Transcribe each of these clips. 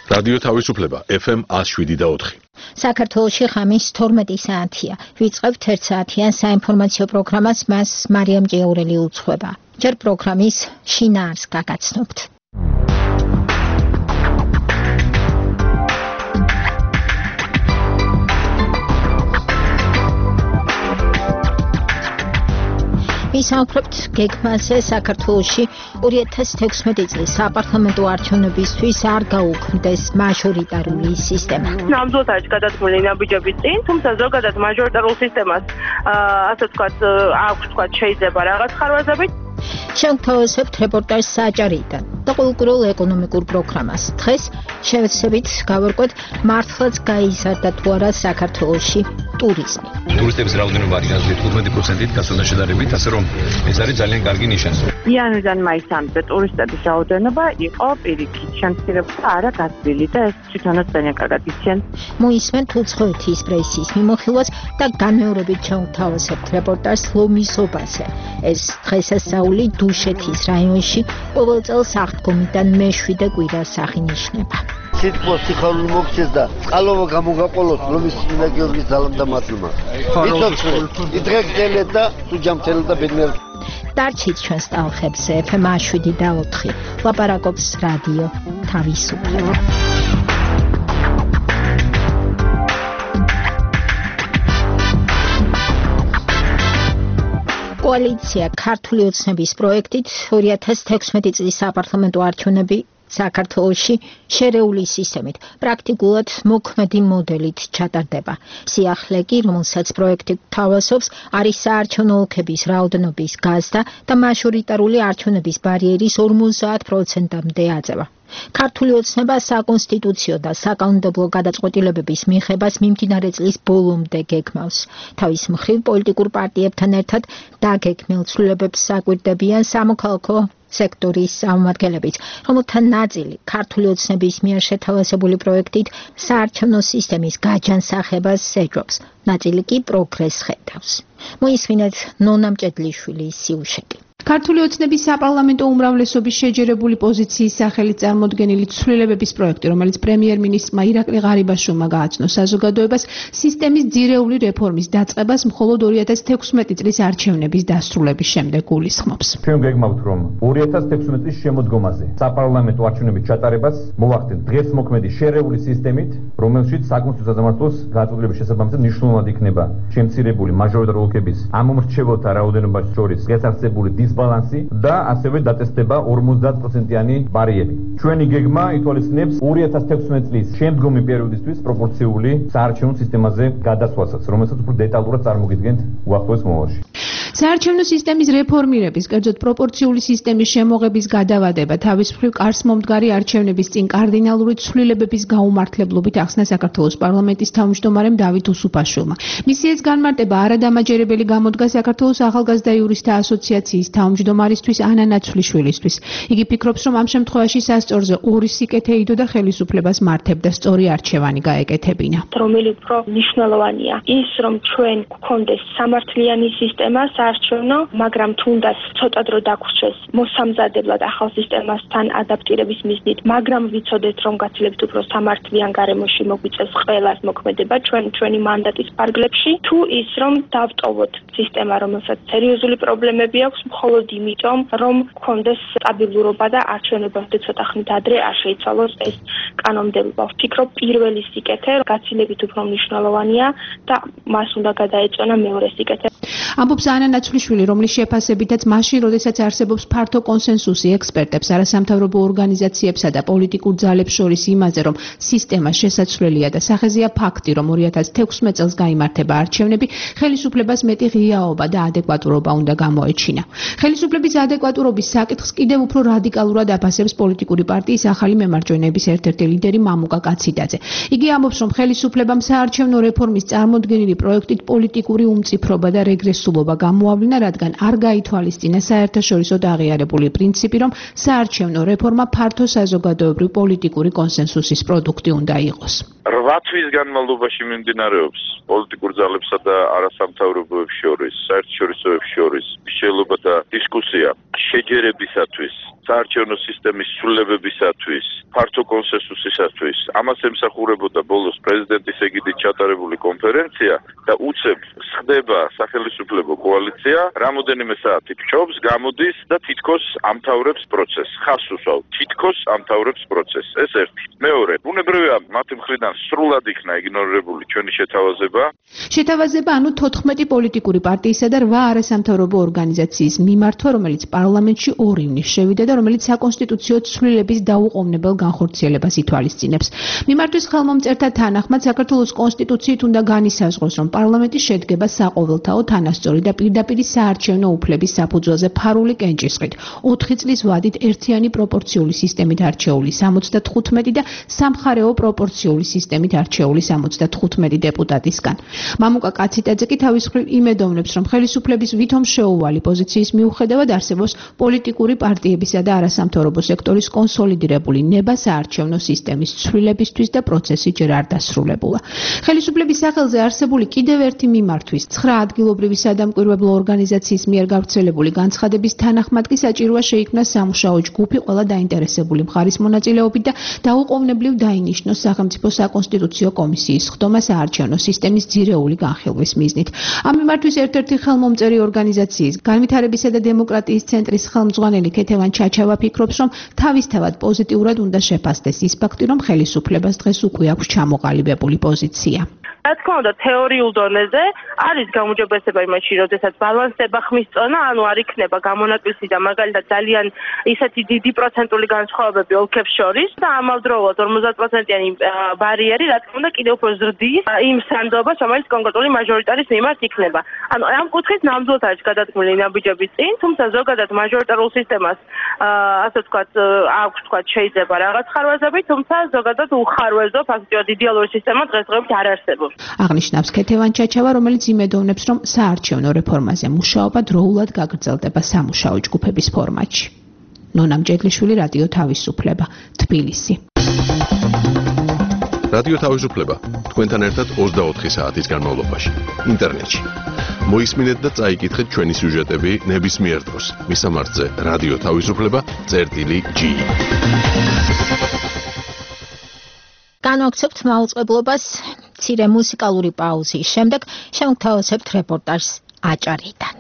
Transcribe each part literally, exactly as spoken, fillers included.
რადიო თავისუფლება ეფ ემ one oh seven და four. საქართველოში ღამის თორმეტი საათია. ვიწყებთ ერთ საათიან საინფორმაციო პროგრამას, მას მარიამ ჭიაურელი უძღვება. ჯერ პროგრამის შინაარს გაგაცნობთ. ვისაუბრებთ გეგმაზე საქართველოში ორი ათას თექვსმეტი წლის საპარლამენტო არჩევნებისთვის არ გაუქმდეს მაჟორიტარული სისტემა. ნამდვილად არის გადადგმული ნაბიჯების წინ, თუმცა ზოგადად მაჟორიტარულ სისტემას ასე ვთქვათ, აქვს ვთქვათ, შეიძლება რაღაც ხარვაზებით. შევთავაზებთ რეპორტაჟს საჭარიდან და ყოველკვირეულ ეკონომიკურ პროგრამას. დღეს შევეცდებით გავარკვევთ, მართლაც გაიზარდა თუ არა საქართველოში ტურიზმი. ტურისტების რაოდენობა არის ათი პროცენტით გასვლიდან შედარებით, ასე რომ ეს არის ძალიან კარგი ნიშანი. იანვრიდან მაისამდე ტურისტების რაოდენობა იყო პირიქით შემცირებული და არა გაზრდილი და ეს თვითონაც ძალიან კარგად იციან. მოისმენთ უცხოეთის პრესის მიმოხილვას და განმეორებით შევთავაზებთ რეპორტაჟს ლომისობაზე. ეს დღესასწაული დუშეთის რაიონში ყოველ წელს აღდგომიდან მეშვიდე კვირას აღინიშნება. სიტყვა სიხარული მოგცეს და წყალობა გამოგაყოლოს ლომის წმინდა გიორგის ძალამ და მართლმა. იდრეგდელეთ და სუჯამთელეთ და ბედნიერ. დარჩით ჩვენს ტალღებზე ეფ ემ one oh seven და four. ლაპარაკობს რადიო თავისუფლება. კოალიცია ქართული ოცნების პროექტით ორი ათას თექვსმეტი წლის საპარლამენტო არჩევნები საქართველოში შერეული სისტემით, პრაქტიკულად მოქმედი მოდელით ჩატარდება. სიახლე კი, რომელსაც პროექტი გთავაზობს, არის საარჩევნო ოლქების რაოდენობის გაზრდა და მაჟორიტარული არჩევნების ბარიერის ორმოცდაათ პროცენტამდე აწევა. ქართული ოცნება საკონსტიტუციო და საკანონმდებლო გადაწყვეტილებების მიღებას მიმდინარე წლის ბოლომდე გეგმავს. თავის მხრივ პოლიტიკურ პარტიებთან ერთად დაგეგმილ ცვლილებებს საკვირდებიან სამოქალაქო სექტორის წარმომადგენლებიც, რომელთა ნაწილი ქართული ოცნების მიერ შეთავაზებული პროექტით საარჩევნო სისტემის გაჯანსაღებას ეძღვებს, ნაწილი კი პროგრესს ხედავს. მოისმინეთ ნონა მჭედლიშვილის სიუჟეტი. ქართული ოცნების საპარლამენტო უმრავლესობის შეჯერებული პოზიციის სახელით წარმოდგენილი ცვლილებების პროექტი, რომელიც პრემიერ-მინისტრმა ირაკლი ღარიბაშვილმა გააცნო საზოგადოებას, სისტემის ძირეული რეფორმის დაწყებას მხოლოდ ორი ათას თექვსმეტი წლის არჩევნების დასრულების შემდეგ გულისხმობს. ჩვენ გეგმავთ, რომ ორი ათას თექვსმეტი წლის შემოდგომაზე საპარლამენტო არჩევნების ჩატარებას მოვახდენთ დღეს მოქმედი შერეული სისტემით, რომელშიც საკონსტიტუციო სამართლოს გადაწყვეტილების შესაბამისად მნიშვნელოვნად იქნება შემცირებული მაჟორიტარული ოლქების ამომრჩეველთა რაოდენობას შორის გასარსებული დისბალანსი და ასევე დაწესდება ორმოცდაათ პროცენტიანი ბარიერი. ჩვენი გეგმა ითვალისწინებს ორი ათას თექვსმეტი წლის შემდგომი პერიოდისთვის პროპორციული საარჩევნო სისტემაზე გადასვლასაც, რომელსაც უფრო დეტალურად წარმოგიდგენთ უახლოეს მომავალში. საარჩევნო სისტემის რეფორმირების, კერძოდ პროპორციული სისტემის შემოღების გადავადება თავის მხრივ კარს მომდგარი არჩევნების წინ კარდინალური ცვლილებების გაუმართლებლობით ახსნა საქართველოს პარლამენტის თავმჯდომარემ დავით უსუფაშვილმა. მისი ეს განმარტება არადამაჯერებელი გამოდგა საქართველოს ახალგაზრდა იურისტთა ასოციაციის თავმჯდომარისთვის ანა ნაცვლიშვილისთვის. იგი ფიქრობს, რომ ამ შემთხვევაში სასწორზე ორი სიკეთე იდო და ხელისუფლებას მართებდა სწორი არჩევანი გაეკეთებინა. რომელი უფრო მნიშვნელოვანია ის, რომ ჩვენ გვქონდეს სამართლიანი სისტემა საარჩევნო, მაგრამ თუნდაც ცოტა დრო დაგვრჩეს მოსამზადებლად ახალ სისტემასთან ადაპტირების მიზნით, მაგრამ ვიცოდეთ, რომ გაცილებით უფრო სამართლიან გარემოში მოგვიწევს ყველას მოქმედება ჩვენ ჩვენი მანდატის ფარგლებში, თუ ის რომ დავტოვოთ სისტემა, რომელსაც სერიოზული პრობლემები აქვს, მხოლოდ იმიტომ, რომ გქონდეს სტაბილურობა და არჩევნებამდე ცოტა ხნით ადრე არ შეიცვალოს ეს კანონმდებლობა. ვფიქრობ, პირველი სიკეთე გაცილებით უფრო მნიშვნელოვანია და მას უნდა გადაეწონა მეორე სიკეთე. ამბობს ანა ნაცვლიშვილი, რომლის შეფასებითაც მაშინ, როდესაც არსებობს ფართო კონსენსუსი ექსპერტებს, არასამთავრობო ორგანიზაციებსა და პოლიტიკურ ძალებს შორის იმაზე, რომ სისტემა შესაძლებელია და სახეზეა ფაქტი, რომ ორი ათას თექვსმეტი წელს გაიმართება არჩევნები, ხელისუფლებას მეტი ღიაობა და ადეკვატურობა უნდა გამოეჩინა. ხელისუფლების ადეკვატურობის საკითხს კიდევ უფრო რადიკალურად აფასებს პოლიტიკური პარტიის ახალი მემარჯვენეების ერთ-ერთი ლიდერი მამუკა კაციდაძე. იგი ამბობს, რომ ხელისუფლებამ საარჩევნო რეფორმის წარმოდგენილი პროექტით პოლიტიკური უმწიფრობა და რეგრესულობა გამოავლინა, რადგან არ გაითვალისწინა საერთაშორისო აღიარებული პრინციპი, რომ საარჩევნო რეფორმა ფართო საზოგადოებრივ პოლიტიკური კონსენსუსის პროდუქტი უნდა იყოს. რვა თვის განმავლობაში მიმდინარეობს პოლიტიკურ ძალებსა და არასამთავრობოებს შორის, საერთაშორისოებს შორის მშელობა და დისკუსია შეჯერებისათვის საარჩევნო სისტემის ცვლილებებისათვის, ფართო კონსენსუსისათვის, ამას ემსახურებოდა ბოლოს პრეზიდენტის ეგიდით ჩატარებული კონფერენცია და უცებ ხდება სახელმწიფო კოალიცია, რამოდენიმე საათი ფჩობს, გამოდის და თითქოს ამთავრებს პროცესს. ხას უსვავ, თითქოს ამთავრებს პროცესს. ეს ერთი. მეორე, ბუნებრივია მათი მხრიდან სრულად იქნა იგნორირებული ჩვენი შეთავაზება. შეთავაზება ანუ თოთხმეტი პოლიტიკური პარტიისა და რვა არასამთავრობო ორგანიზაციის მიმართვა, რომელიც პარლამენტში ორი ივნის შევიდა და რომელიც საკონსტიტუციო ცვლილების დაუყოვნებელ განხორციელებას ითვალისწინებს. მიმართვის ხელმომწერთა თანახმად საქართველოს კონსტიტუციით უნდა განისაზღვროს, რომ პარლამენტი შედგება საყოველთაო, თანასწორი და პირდაპირი საარჩევნო უფლების საფუძველზე ფარული კენჭისყრით, ოთხი წლის ვადით ერთიანი პროპორციული სისტემით არჩეული სამოცდათხუთმეტი და სამხარეო პროპორციული სისტემით არჩეული სამოცდათხუთმეტი დეპუტატისგან. მამუკა კაციტაძე კი თავის მხრივ იმედოვნებს, რომ ხელისუფლების ვითომ შეუვალი პოზიციის მიუხედავად არსებობს პოლიტიკური პარტიებისა და არასამთავრობო სექტორის კონსოლიდირებული ნება საარჩევნო სისტემის ცვლილებისთვის და პროცესი ჯერ არ დასრულებულა. ხელისუფლების სახელზე არსებული კიდევ ერთი მიმართვის ცხრა ადგილობრივი სადამკვირვებლო ორგანიზაციის მიერ გავრცელებული განცხადების თანახმად კი საჭიროა შეიქმნას სამუშაო ჯგუფი ყველა დაინტერესებული მხარის მონაწილეობით და დაუყოვნებლივ დაინიშნოს სახელმწიფო საკონსტიტუციო კომისიის ხდომა საარჩევნო სისტემის ძირეული განხილვის მიზნით. ამ მიმართვის ერთ-ერთი ხელმომწერი ორგანიზაციის განვითარებისა და დემოკრატიის ცენტრის ხელმძღვანელი ქეთევან ჩაჩავა ფიქრობს, რომ თავისთავად პოზიტიურად უნდა შეფასდეს ის ფაქტი, რომ ხელისუფლებას დღეს უკვე აქვს ჩამოყალიბებული პოზიცია. რა თქმა უნდა, თეორიულ დონეზე არის გაუმჯობესება იმაში, როდესაც ბალანსდება ხმის წონა, ანუ არ იქნება გამონაკლისი და მაგალითად ძალიან ისეთი დიდი პროცენტული განსხვავებები ოლქებს შორის და ამავდროულად ორმოცდაათ პროცენტიანი ბარიერი, რა თქმა უნდა, კიდევ უფრო ზრდის იმ სანდობას, რომელიც კონკრეტული მაჟორიტარის მიმართ იქნება. ანუ ამ კუთხით ნამდვილად არის გადადგმული ნაბიჯები წინ, თუმცა ზოგადად მაჟორიტარულ სისტემას ასე ვთქვათ, აქვს ვთქვათ, შეიძლება რაღაც ხარვეზები, თუმცა ზოგადად უხარვეზო ფაქტიურად იდეალური სისტემა დღესდღეობით არ არსებობს. აღნიშნავს ქეთევან ჩაჩავა, რომელიც იმედოვნებს, რომ საარჩევნო რეფორმაზე მუშაობა დროულად გაგრძელდება სამუშაო ჯგუფების ფორმატში. ნონა მჭედლიშვილი, რადიო თავისუფლება, თბილისი. რადიო თავისუფლება თქვენთან ერთად ოცდაოთხი საათის განმავლობაში ინტერნეტში. მოისმინეთ და წაიკითხეთ ჩვენი სიუჟეტები ნებისმიერ დროს. მისამართზე რადიო თავისუფლება წერტილი ჯი. განვაგრძობთ მაუწყებლობას მცირე მუსიკალური პაუზის შემდეგ შევთავაზებთ რეპორტაჟს აჭარიდან.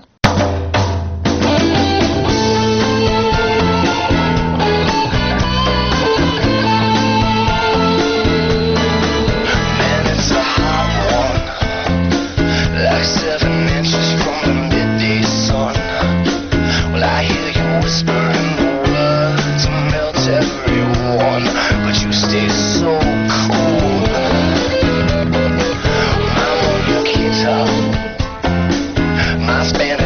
My Spanish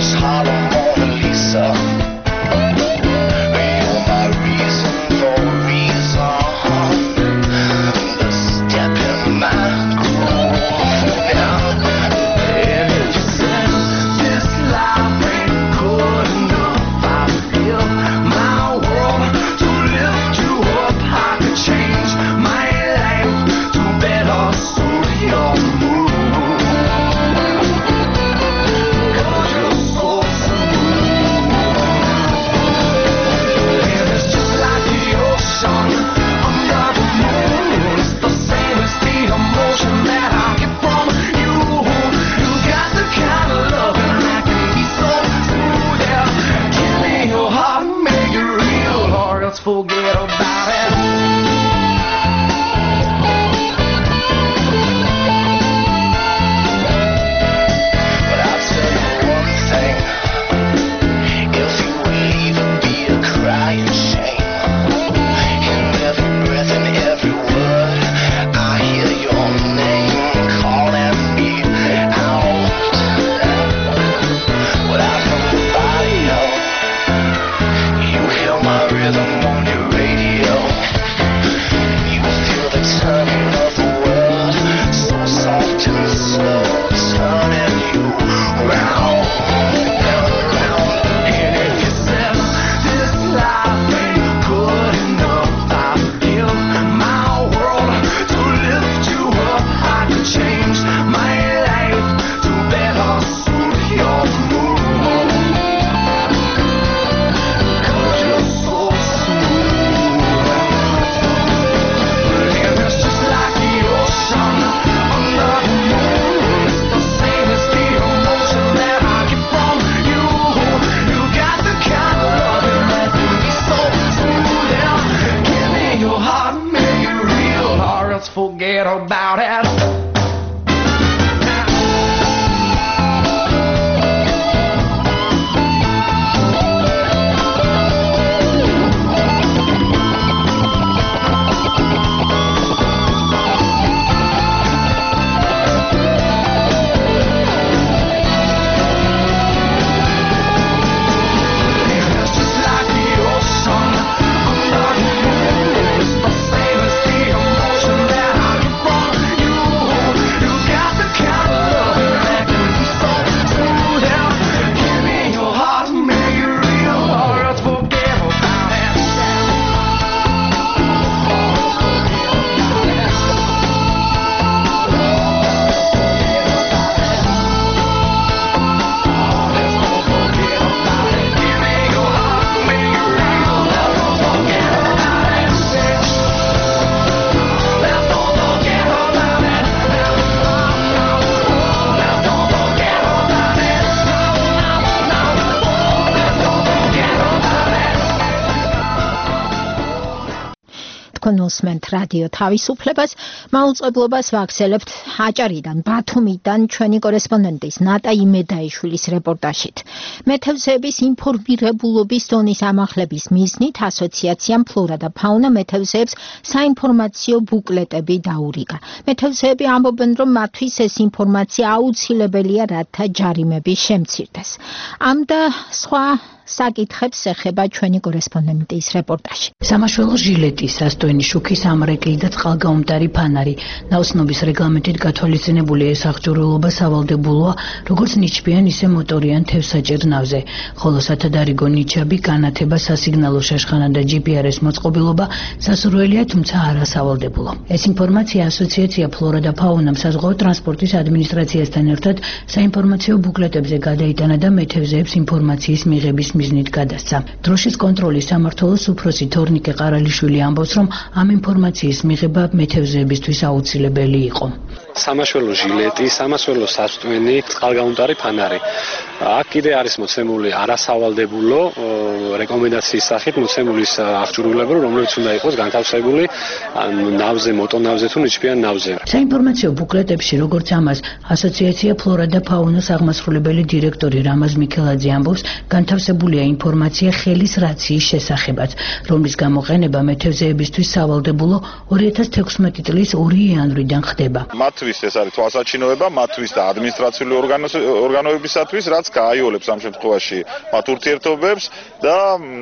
თქვენ უსმენთ რადიო თავისუფლებას, მაუწყებლობას ვაგრძელებთ აჭარიდან, ბათუმიდან ჩვენი კორესპონდენტის ნატა იმედაიშვილის რეპორტაჟით. მეთევზეების ინფორმირებულობის დონის ამაღლების მიზნით ასოციაციამ ფლორა და ფაუნა მეთევზეებს საინფორმაციო ბუკლეტები დაურიგა. მეთევზეები ამბობენ, რომ მათთვის ეს ინფორმაცია აუცილებელია, რათა ჯარიმები შემცირდეს. ამ და სხვა საკითხებს ეხება ჩვენი კორესპონდენტის რეპორტაჟი. სამაშველო ჟილეტი, სასტოენი შუქის ამრეკლი და წყალგაუმტარი ფანარი. ნაოსნობის რეგლამენტით გათვალისწინებული ეს აღჭურვილობა სავალდებულოა, როგორც ნიჩბიან, ისე მოტორიან თევზსაჭერ ნავზე. ხოლო სათადარიგო ნიჩაბი, განათება, სასიგნალო შეშხანა და ჯი პი არ ეს მოწყობილობა სასურველია, თუმცა არა სავალდებულო. ეს ინფორმაცია ასოციაცია ფლორა და ფაუნამ საზღვაო ტრანსპორტის ადმინისტრაციასთან ერთად საინფორმაციო ბუკლეტებზე გადაიტანა და მეთევზეებს ინფორმაციის მიღების მიზნით გადასცა. დროშის კონტროლის სამმართველოს უფროსი თორნიკე ყარალიშვილი ამბობს, რომ ამ ინფორმაციის მიღება მეთევზეებისთვის აუცილებელი იყო. სამაშველო ჟილეტი, სამაშველო სასტვენი, წყალგაუმტარი ფანარი. აქ კიდე არის მოცემული არასავალდებულო რეკომენდაციის სახით მოცემული აღჭურვილება, რომელიც უნდა იყოს განთავსებული ნავზე, მოტონავზე თუ ნიჩბიან ნავზე. საინფორმაციო ბუკლეტებში, როგორც ამას ასოციაცია ფლორა და ფაუნას აღმასრულებელი დირექტორი რამაზ მიქელაძე ამბობს, განთავსებულია ინფორმაცია ხელის რაციის შესახებაც, რომლის გამოყენება მეთევზეებისთვის სავალდებულო ორი ათას თექვსმეტი წლის ორი იანვრიდან ხდება. მათთვის ეს არის თვალსაჩინოება, მათთვის და ადმინისტრაციული ორგანოებისათვის, რაც გააიოლებს ამ შემთხვევაში მათ ურთიერთობებს და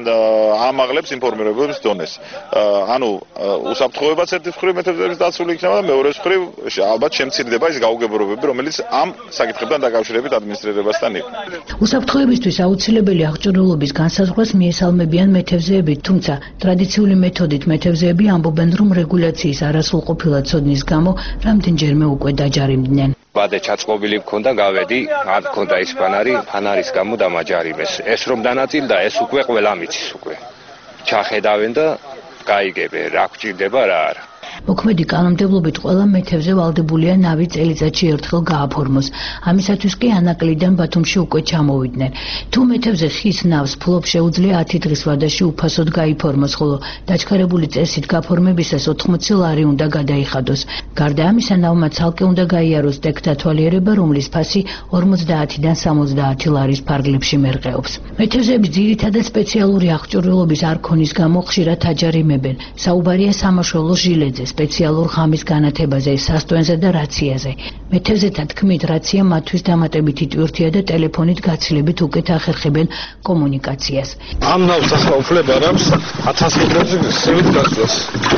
ამაღლებს ინფორმირებების დონეს. ანუ უსაფრთხოებაც ერთი მხრივ მეთევზეების დაცული იქნება და მეორე მხრივ ალბათ შემცირდება ის გაუგებრობები, რომელიც ამ საკითხებთან დაკავშირებით ადმინისტრირებასთან იყო. უსაფრთხოებისთვის აუცილებელი აღჭურვილობის განსაზღვრას მიესალმებიან მეთევზეები, თუმცა ტრადიციული მეთოდით მეთევზეები ამბობენ, რომ რეგულაციის არასრულყოფილად ცოდნის გამო რამდენჯერმე უკვე დაჯარიმდნენ. ბადე ჩაწყობილი მქონდა, გავედი, არ მქონდა ის ფანარი, ფანარის გამო დამაჯარიმეს. ეს რომ დანაწილდა, ეს უკვე ყველა მიცის უკვე. ჩახედავენ და გაიგებენ, რა გვჭირდება, რა არა. მოქმედი კანონმდებლობით ყველა მეთევზე ვალდებულია ნავი წელიწადში ერთხელ გააფორმოს. ამისათვის კი ანაკლიდან ბათუმში უკვე ჩამოვიდნენ. თუ მეთევზე ხის ნავს ფლობს შეუძლია ათი დღის ვადაში უფასოდ გაიფორმოს, ხოლო დაჩქარებული წესით გაფორმებისას ოთხმოცი ლარი უნდა გადაიხადოს. გარდა ამისა, ნავმა ცალკე უნდა გაიაროს ტექ დათვალიერება, რომლის ფასი ორმოცდაათიდან სამოცდაათი ლარის ფარგლებში მერყეობს. მეთევზეები ძირითადად სპეციალური აღჭურვილობის არ ქონის გამო ხშირად აჯარიმებენ. საუბარია სამაშველო ჟილეტზე, სპეციალურ ღამის განათებაზე, სასტვენზე და რაციაზე. მეთევზეთა თქმით, რაცია მათთვის დამატებითი ტვირთია და ტელეფონით გაცილებით უკეთ ახერხებენ კომუნიკაციას. ამ ნავს ახლა უფლება აქვს ათას მეტრზე სევით გასვლას.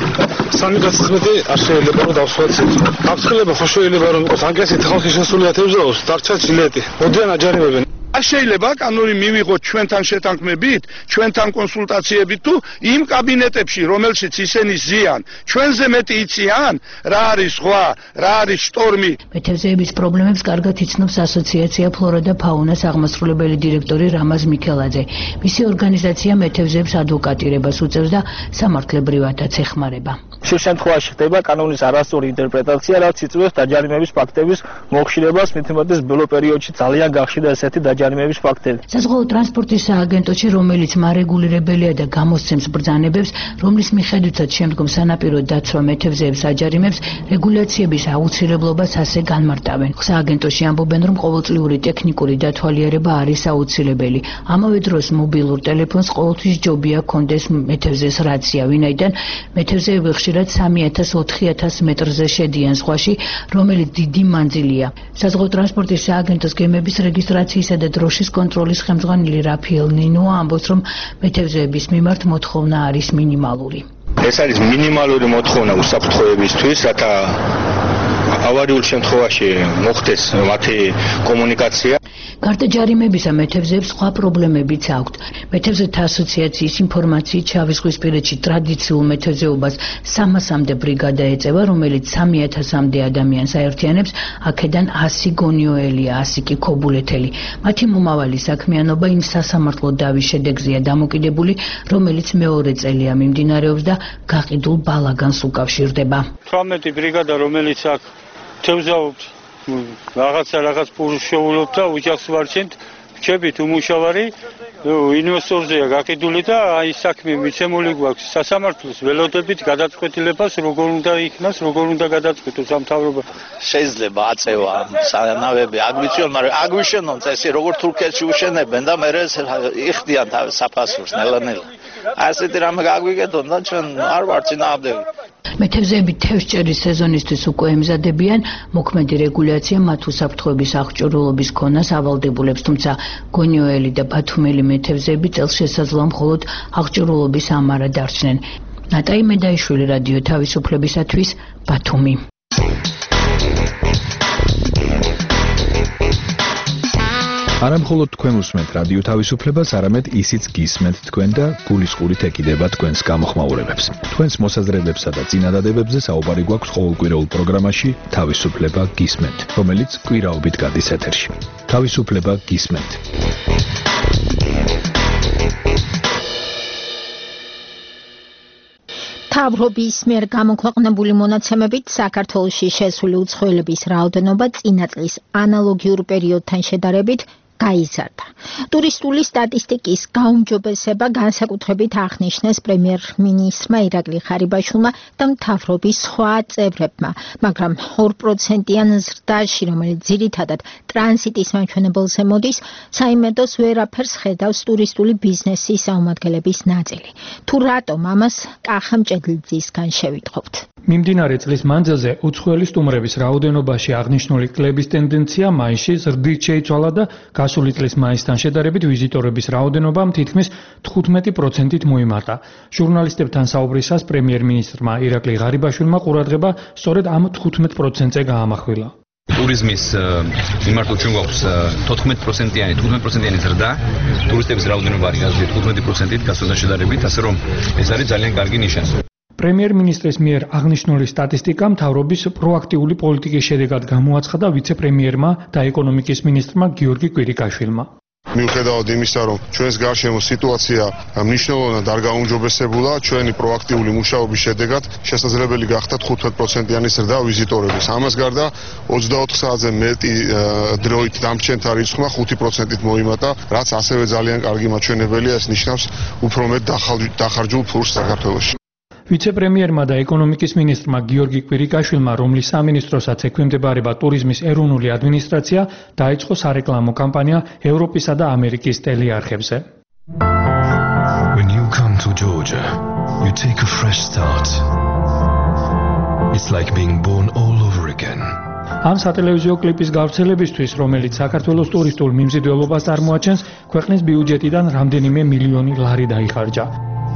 სამი გასწრები არ შეიძლება რომ დავსვათ. გაფრთხილება ხო შეიძლება რომ იყოს, აგრესით ხალხი შესულია თევზაოს, დარჩა ჟილეტი. მოდიან აჯარიმებენ. არ შეიძლება კანონი მივიღოთ ჩვენთან შეთანხმებით, ჩვენთან კონსულტაციებით თუ იმ კაბინეტებში, რომელშიც ისინი ზიან, ჩვენზე მეტი იციან, რა არის სხვა, რა არის შტორმი. მეთევზეების პრობლემებს კარგად იცნობს ასოციაცია ფლორა და ფაუნას აღმასრულებელი დირექტორი რამაზ მიქელაძე. მისი ორგანიზაცია მეთევზეებს ადვოკატირებას უწევს და სამართლებრივადაც ეხმარება. შე შემთხვევაში ხდება კანონის არასწორი ინტერპრეტაცია, რაც იწვევს დაჯარიმების ფაქტების მოხშირებას, მithumetes ბოლო პერიოდში ძალიან გახშირდა ესეთი დაჯარიმების ფაქტები. საზღვაო ტრანსპორტის სააგენტოში, რომელიც მარეგულირებელია და გამოსცემს ბრძანებებს, რომლის მიხედვითაც შემდგომ სანაპირო დაცვა მეთევზეებს აჯარიმებს, რეგულაციების აუცილებლობას ასე განმარტავენ. სააგენტოში ამბობენ, რომ ყოველწლიური ტექნიკური დათვალიერება არის აუცილებელი. ამავე დროს მობილურ ტელეფონს ყოველთვის ჯობია ჰქონდეს მეთევზეს რაცია, ვინაიდან მეთევზეები ხშირად სამი ათას ოთხი ათას მეტრზე შედიან ზღვაში, რომელიც დიდი მანძილია. საზღვაო ტრანსპორტის სააგენტოს გემების რეგისტრაციისა და დროშის კონტროლის ხელმძღვანელი რაფიელ ნინო ამბობს, რომ მეთევზეების მიმართ მოთხოვნა არის მინიმალური. ეს არის მინიმალური მოთხოვნა უსაფრთხოებისთვის, რათა ავარიულ შემთხვევაში მოხდეს მათი კომუნიკაცია. გარდა ჯარიმებისა, მეთევზეებს სხვა პრობლემებიც აქვთ. მეთევზეთა ასოციაციის ინფორმაციით შავიზღვისპირეთში ტრადიციულ მეთევზეობას სამასამდე ბრიგადა ეწევა, რომელიც სამი ათასამდე ადამიანს აერთიანებს, აქედან ასი გონიოელია, ასი კი ქობულეთელი. მათი მომავალი საქმიანობა იმ სასამართლო დავის შედეგზეა დამოკიდებული, რომელიც მეორე წელია მიმდინარეობს და გაყიდულ ბალაგანს უკავშირდება. თვრამეტი ბრიგადა, რომელიც აქ თევზაობს რაღაცა რაღაც პურს შეულობ და უჯახს ვარჩენთ, ვჩებით უმუშავარი ინვესტორზეა გაკიდული და აი საქმე მიცემული გვაქვს სასამართლოს ველოდებით გადაწყვეტილებას როგორ უნდა იქნას, როგორ უნდა გადაწყვეტოს სამთავრობო. შეიძლება აწევა სანავები აგვიწიონ, მაგრამ აგვიშენონ წესი როგორ თურქეთში უშენებენ და მერე იხდიან თავის საფასურს ნელა-ნელა. ასეთი რამე გაგვიგეთონ და ჩვენ არ ვარ წინააღმდეგი. მეთევზეები თევზჭერის სეზონისთვის უკვე ემზადებიან, მოქმედი რეგულაცია მათ უსაფრთხოების აღჭურვილობის ქონას ავალდებულებს, თუმცა გონიოელი და ბათუმელი მეთევზეები წელს შესაძლოა მხოლოდ აღჭურვილობის ამარა დარჩნენ. ნატაი მედაიშვილი, რადიო თავისუფლებისათვის, ბათუმი. არა მხოლოდ თქვენ უსმენთ რადიო თავისუფლებას, არამედ ისიც გისმენთ თქვენ და გულისყურით ეკიდება თქვენს გამოხმაურებებს. თქვენს მოსაზრებებსა და წინადადებებზე საუბარი გვაქვს ყოველკვირეულ პროგრამაში თავისუფლება გისმენთ, რომელიც კვირაობით გადის ეთერში. თავისუფლება გისმენთ. მთავრობის მიერ გამოქვეყნებული მონაცემებით საქართველოში შესული უცხოელების რაოდენობა წინა წლის ანალოგიურ პერიოდთან შედარებით გაიზარდა. ტურისტული სტატისტიკის გაუმჯობესება განსაკუთრებით აღნიშნეს პრემიერ-მინისტრმა ირაკლი ღარიბაშვილმა და მთავრობის სხვა წევრებმა, მაგრამ ორ პროცენტიან ზრდაში, რომელიც ძირითადად ტრანზიტის მაჩვენებელზე მოდის, საიმედოს ვერაფერს ხედავს ტურისტული ბიზნესის საუმადგენლების ნაწილი. თუ რატომ ამას კახამჭედლიძისგან შევიტყობთ. მიმდინარე წლის მანძილზე უცხოელი სტუმრების რაოდენობაში აღნიშნული კლების ტენდენცია მაისში ზრდით შეიცვალა და გასული წლის მაისთან შედარებით ვიზიტორების რაოდენობამ თითქმის თხუთმეტი პროცენტით მოიმატა. ჟურნალისტებთან საუბრისას პრემიერ-მინისტრმა ირაკლი ღარიბაშვილმა ყურადღება სწორედ ამ თხუთმეტ პროცენტზე გაამახვილა. ტურიზმის მიმართოთ ჩვენ გვაქვს თოთხმეტ პროცენტიანი, თხუთმეტ პროცენტიანი ზრდა, ტურისტების რაოდენობა არის გაზრდით თხუთმეტი პროცენტით გასულთან შედარებით, ასე რომ ეს არის ძალიან კარგი ნიშანი. პრემიერ-მინისტრის მიერ აღნიშნული სტატისტიკა მთავრობის პროაქტიული პოლიტიკის შედეგად გამოაცხადა ვიცე-პრემიერმა და ეკონომიკის მინისტრმა გიორგი კვირიკაშვილმა. მიუხედავად იმისა, რომ ჩვენს გარშემო სიტუაცია მნიშვნელოვნად არ გაუმჯობესებულა, ჩვენი პროაქტიული მუშაობის შედეგად შესაძლებელი გახდა თხუთმეტ პროცენტიანი ზრდა ვიზიტორების. ამას გარდა ოცდაოთხ საათზე მეტი დროით დამრჩენთა რიცხვმა ხუთი პროცენტით მოიმატა, რაც ასევე ძალიან კარგი მაჩვენებელია, ეს ნიშნავს უფრო მეტ დახარჯულ ფულს საქართველოში. ვიცე-პრემიერმა და ეკონომიკის მინისტრმა გიორგი კვირიკაშვილმა, რომლის სამინისტროსაც ექვემდებარება ტურიზმის ეროვნული ადმინისტრაცია, დაიწყო სარეკლამო კამპანია ევროპისა და ამერიკის ტელეარხებზე. When you come to Georgia, you take a fresh start. It's like being born all over again. ამ სატელევიზიო კლიპის გავრცელებისთვის, რომელიც საქართველოს ტურისტულ მიმზიდველობას წარმოაჩენს, ქვეყნის ბიუჯეტიდან რამდენიმე მილიონი ლარი დაიხარჯა.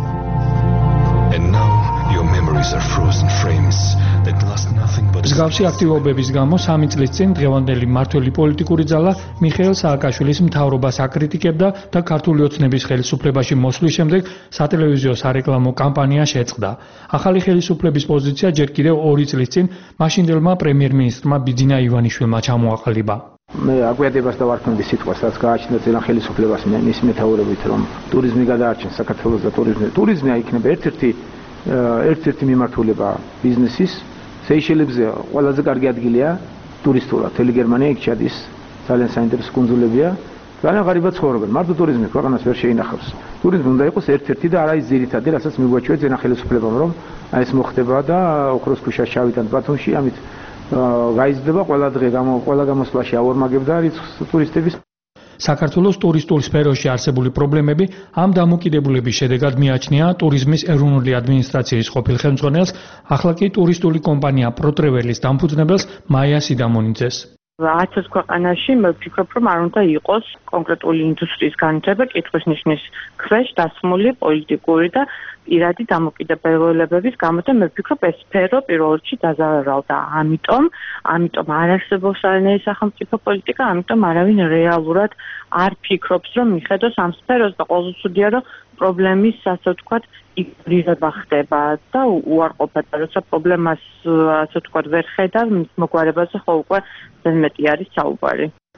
And now your memories are frozen frames that last nothing but მსგავსი აქტივობების გამო სამი წლის წინ დღევანდელი მმართველი პოლიტიკური ძალა მიხეილ სააკაშვილის მთავრობას აკრიტიკებდა და ქართული ოცნების ხელისუფლებაში მოსვლის შემდეგ სატელევიზიო სარეკლამო კამპანია შეწყდა. ახალი ხელისუფლების პოზიცია ჯერ კიდევ ორი წლის წინ მაშინდელმა პრემიერ-მინისტრმა ბიძინა ივანიშვილმა ჩამოაყალიბა. მე აგვიადებას და ვარქმევდი სიტყვას, რაც გააჩნდა წინა ხელისუფლებას მის მეთაურობით, რომ ტურიზმი გადაარჩენს საქართველოს და ტურიზმი. ტურიზმი იქნება ერთ-ერთი ერთ-ერთი მიმართულება ბიზნესის. სეიშელებზე ყველაზე კარგი ადგილია ტურისტულად. მთელი გერმანია იქ ჩადის, ძალიან საინტერესო კუნძულებია. ძალიან ღარიბად ცხოვრობენ. მარტო ტურიზმი ქვეყანას ვერ შეინახავს. ტურიზმი უნდა იყოს ერთ-ერთი და არა ის ძირითადი, რასაც მიგვაჩვენებს წინა ხელისუფლებამ, რომ აი ეს მოხდება და ოქროს ქუჩას ჩავიტან ბათუმში, ამით გაიზრდება ყველა დღე ყველა გამოსვლაში აორმაგებდა რიცხვს ტურისტების. საქართველოს ტურისტულ სფეროში არსებული პრობლემები ამ დამოკიდებულების შედეგად მიაჩნია ტურიზმის ეროვნული ადმინისტრაციის ყოფილ ხელმძღვანელს, ახლა კი ტურისტული კომპანია პროტრეველის დამფუძნებელს მაია სიდამონიძეს. არც ეს ქვეყანაში მე ვფიქრობ, რომ არ უნდა იყოს კონკრეტული ინდუსტრიის განვითარება კითხვის ნიშნის ქვეშ დასმული პოლიტიკური და პირადი დამოკიდებულებების გამო და მე ვფიქრობ, ეს სფერო პირველ რიგში დაზარალდა. ამიტომ, ამიტომ არ არსებობს არანაირი სახელმწიფო პოლიტიკა, ამიტომ არავინ რეალურად არ ფიქრობს, რომ მიხედოს ამ სფეროს და ყველაზე ცუდია, რომ პრობლემის, ასე ვთქვათ, იგნორირება ხდება და უარყოფა და როცა პრობლემას, ასე ვთქვათ, ვერ ხედავ, მის მოგვარებაზე ხო უკვე ძალიან მეტი არის საუბარი.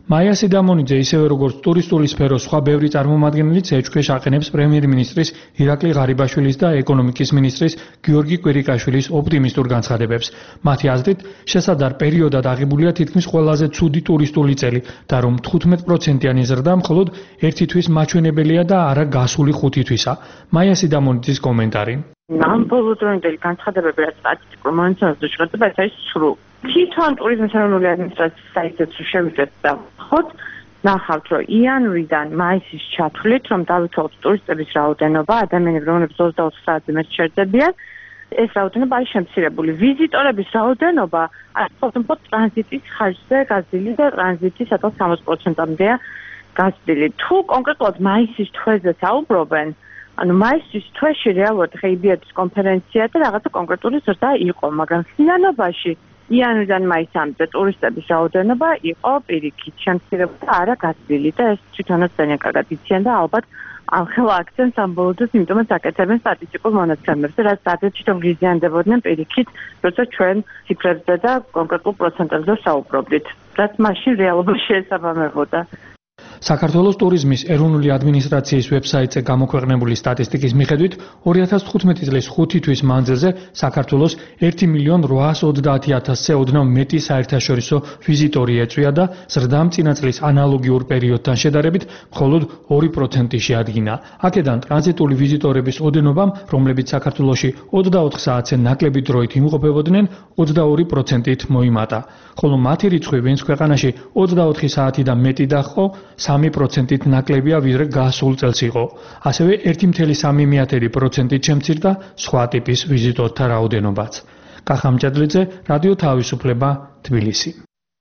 მაია სიდამონიძე ისევე როგორც ტურისტული სფეროს სხვა ბევრი წარმომადგენლიც ეჭქვეშ აყენებს პრემიერ-მინისტრის ირაკლი ღარიბაშვილის და ეკონომიკის მინისტრის გიორგი კვირიკაშვილის ოპტიმისტურ განცხადებებს. მათი აზრით, შესაძარ პერიოდად აღებულია თითქმის ყველაზე ცუდი ტურისტული წელი და რომ თხუთმეტ პროცენტიანი ზრდა მხოლოდ ერთი თვის მაჩვენებელია და არა გასული ხუთი თვისა. მაია სიდამონიძის კომენტარი. ამ ბოლოდროინდელი განცხადებები რაც სტატისტიკურ მონიტორინგზე შეეხება, ეს არის სრულ. თვითონ ტურიზმის ეროვნული ადმინისტრაციის საიტზეც შევიდეთ და ხოთ ნახავთ, რომ იანვრიდან მაისის ჩათვლით, რომ დავითვალოთ ტურისტების რაოდენობა, ადამიანები, რომლებიც ოცდაოთხ საათზე მეტ შერდებიან, ეს რაოდენობა არის შემცირებული. ვიზიტორების რაოდენობა არის მხოლოდ ტრანზიტის ხარჯზე გაზრდილი და ტრანზიტი სადღაც სამოცი პროცენტამდეა გაზრდილი. თუ კონკრეტულად მაისის თვეზე საუბრობენ, ანუ მაისის თვეში რეალურად ხეიბიადის კონფერენცია და რაღაცა კონკრეტული ზრდა იყო, მაგრამ სინანობაში იანვრიდან მაისამდე ტურისტების რაოდენობა იყო პირიქით შემცირებული და არა გაზრდილი და ეს თვითონაც ძალიან კარგად იციან და ალბათ ახლა აქცენტს ამბოლოდეს, იმიტომაც აკეთებენ სტატისტიკურ მონაცემებს, რაც დადეჩით რომ გიზიანდებოდნენ პირიქით, როცა ჩვენ ციფრებზე და კონკრეტულ პროცენტებზე საუბრობდით, რაც მაშინ რეალობაში ესაბამებოდა. საქართველოს ტურიზმის ეროვნული ადმინისტრაციის ვებსაიტზე გამოქვეყნებული სტატისტიკის მიხედვით, ორი ათას თხუთმეტი წლის ხუთი თვის მანძილზე საქართველოს ერთი მილიონ რვაას ოცდაათი ათასზე ოდნავ მეტი საერთაშორისო ვიზიტორი ეწვია და ზრდამ წინა წლის ანალოგიურ პერიოდთან შედარებით მხოლოდ ორი პროცენტი შეადგინა. აქედან ტრანზიტული ვიზიტორების ოდენობამ, რომლებიც საქართველოში ოცდაოთხ საათზე ნაკლები დროით იმყოფებოდნენ, ოცდაორი პროცენტით მოიმატა. ხოლო მათი რიცხვი, ვინც ქვეყანაში ოცდაოთხი საათი და მეტი დაჰყო, სამი პროცენტით ნაკლებია, ვიდრე გასულ წელს იყო. ასევე ერთი კoma სამი პროცენტით შემცირდა სხვა ტიპის ვიზიტორთა რაოდენობაც. კახამჭადლიძე, რადიო თავისუფლება, თბილისი.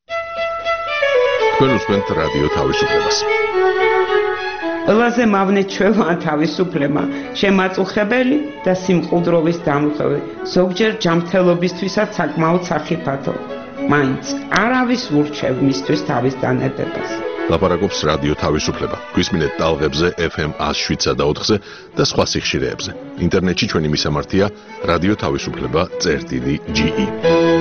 თქვენ უსმენთ რადიო თავისუფლებას. ყველაზე მავნე ჩვევა თავისუფლება, შემაწუხებელი და სიმყუდროვის დამღები, ზოგჯერ ჯანმრთელობისთვისაც საკმაოდ სახიფათო. მაინც არავის ურჩევ მისთვის თავის დანებებას. ლაპარაკობს რადიო თავისუფლება. გვისმინეთ ტალღებზე ეფ ემ ათს შვიდსა და ოთხზე და სხვა სიხშირეებზე. ინტერნეტში ჩვენი მისამართია რადიო თავისუფლება წერტილი ჯი ი.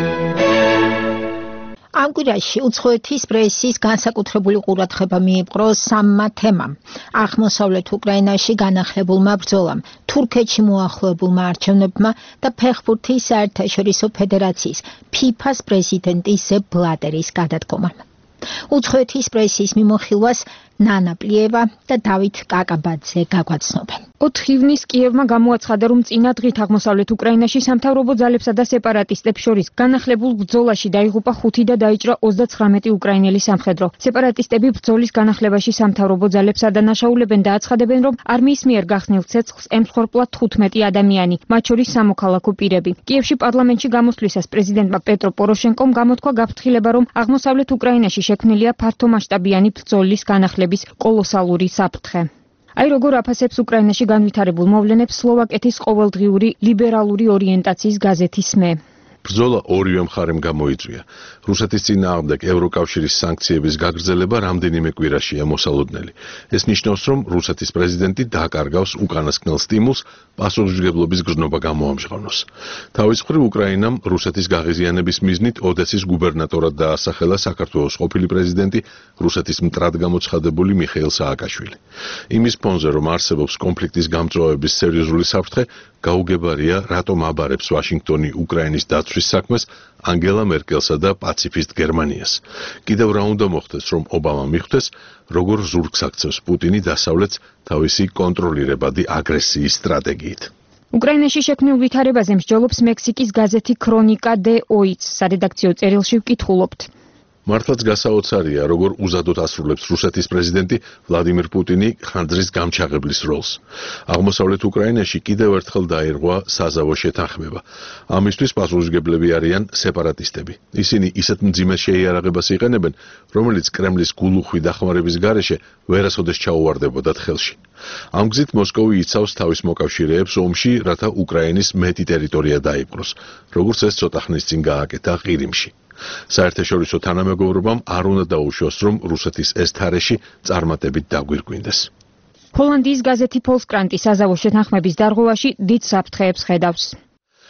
ამ კვირაში უცხოეთის პრესის განსაკუთრებული ყურადღება მიიპყრო სამმა თემამ: აღმოსავლეთ უკრაინაში განახლებულმა ბრძოლამ, თურქეთში მოახლოებულმა არჩევნებმა და ფეხბურთის საერთაშორისო ფედერაციის ფიფას პრეზიდენტის სეპ ბლატერის გადადგომამ. უცხოეთის პრესის მიმოხილვას ნანა პლიევა და დავით კაკაბაძე გაგვაცნობენ. ოთხ ივნის კიევმა გამოაცხადა, რომ წინა დღით აღმოსავლეთ უკრაინაში სამთავრობო ძალებსა და სეპარატისტებს შორის განახლებულ ბრძოლაში დაიღუპა ხუთი და დაიჭრა ოცდაცხრამეტი უკრაინელი სამხედრო. სეპარატისტები ბრძოლის განახლებაში სამთავრობო ძალებს ადანაშაულებენ და აცხადებენ, რომ არმიის მიერ გახსნილ ცეცხლს ემსხვერპლა თხუთმეტი ადამიანი, მათ შორის სამოქალაქო პირები. კიევში პარლამენტში გამოსვლისას პრეზიდენტმა პეტრო პოროშენკომ გამოთქვა გაფრთხილება, რომ აღმოსავლეთ უკრაინაში შექმნილია ფართომასშტაბიანი ბრძოლის განახლების კოლოსალური საფრთხე. აი როგორ აფასებს უკრაინაში განვითარებულ მოვლენებს სლოვაკეთის ყოველდღიური ლიბერალური ორიენტაციის გაზეთის მე. ბრძოლა ორივე მხარემ გამოიწვია. რუსეთის წინააღმდეგ ევროკავშირის სანქციების გაგრძელება რამდენიმე კვირაშია მოსალოდნელი. ეს ნიშნავს, რომ რუსეთის პრეზიდენტი დაკარგავს უკანასკნელ სტიმულს პასუხისმგებლობის გრძნობა გამოამჟღავნოს. თავის მხრივ უკრაინამ რუსეთის გაღიზიანების მიზნით ოდესის გუბერნატორად დაასახელა საქართველოს ყოფილი პრეზიდენტი, რუსეთის მტრად გამოცხადებული მიხეილ სააკაშვილი. იმის ფონზე, რომ არსებობს კონფლიქტის გამწვავების სერიოზული საფრთხე, გაუგებარია, რატომ აბარებს ვაშინგტონი უკრაინის დაცვის საქმეს ანგელა მერკელსა და პაციფისტ გერმანიას. კიდევ რა უნდა მოხდეს, რომ ობამა მიხვდეს, როგორ ზურგს აქცევს პუტინი დასავლეთს თავისი კონტროლირებადი აგრესიის სტრატეგიით. უკრაინაში შექმნილ ვითარებაზე მსჯელობს მექსიკის გაზეთი ქრონიკა დე ოიც. სარედაქციო წერილში ვკითხულობთ. მართლაც გასაოცარია, როგორ უზადოდ ასრულებს რუსეთის პრეზიდენტი ვლადიმირ პუტინი ხანძრის გამჩაღებლის როლს. აღმოსავლეთ უკრაინაში კიდევ ერთხელ დაირღვა საზავო შეთანხმება. ამისთვის პასუხისმგებლები არიან სეპარატისტები. ისინი ისეთ მძიმე შეიარაღებას იყენებენ, რომელიც კრემლის გულუხვი დახმარების გარეშე ვერასოდეს ჩაუვარდებოდათ ხელში. ამ გზით მოსკოვი იცავს თავის მოკავშირეებს ომში, რათა უკრაინის მეტი ტერიტორია დაიპყროს, როგორც ეს ცოტა ხნის წინ გააკეთა ყირიმში. საერთაშორისო თანამეგობრობამ არ უნდა დაუშვოს, რომ რუსეთის ეს თარეში წარმატებით დაგვირგვინდეს. ჰოლანდიის გაზეთი ფოლსკრანტი საზავო შეთანხმების დარღვევაში დიდ საფრთხეებს ხედავს.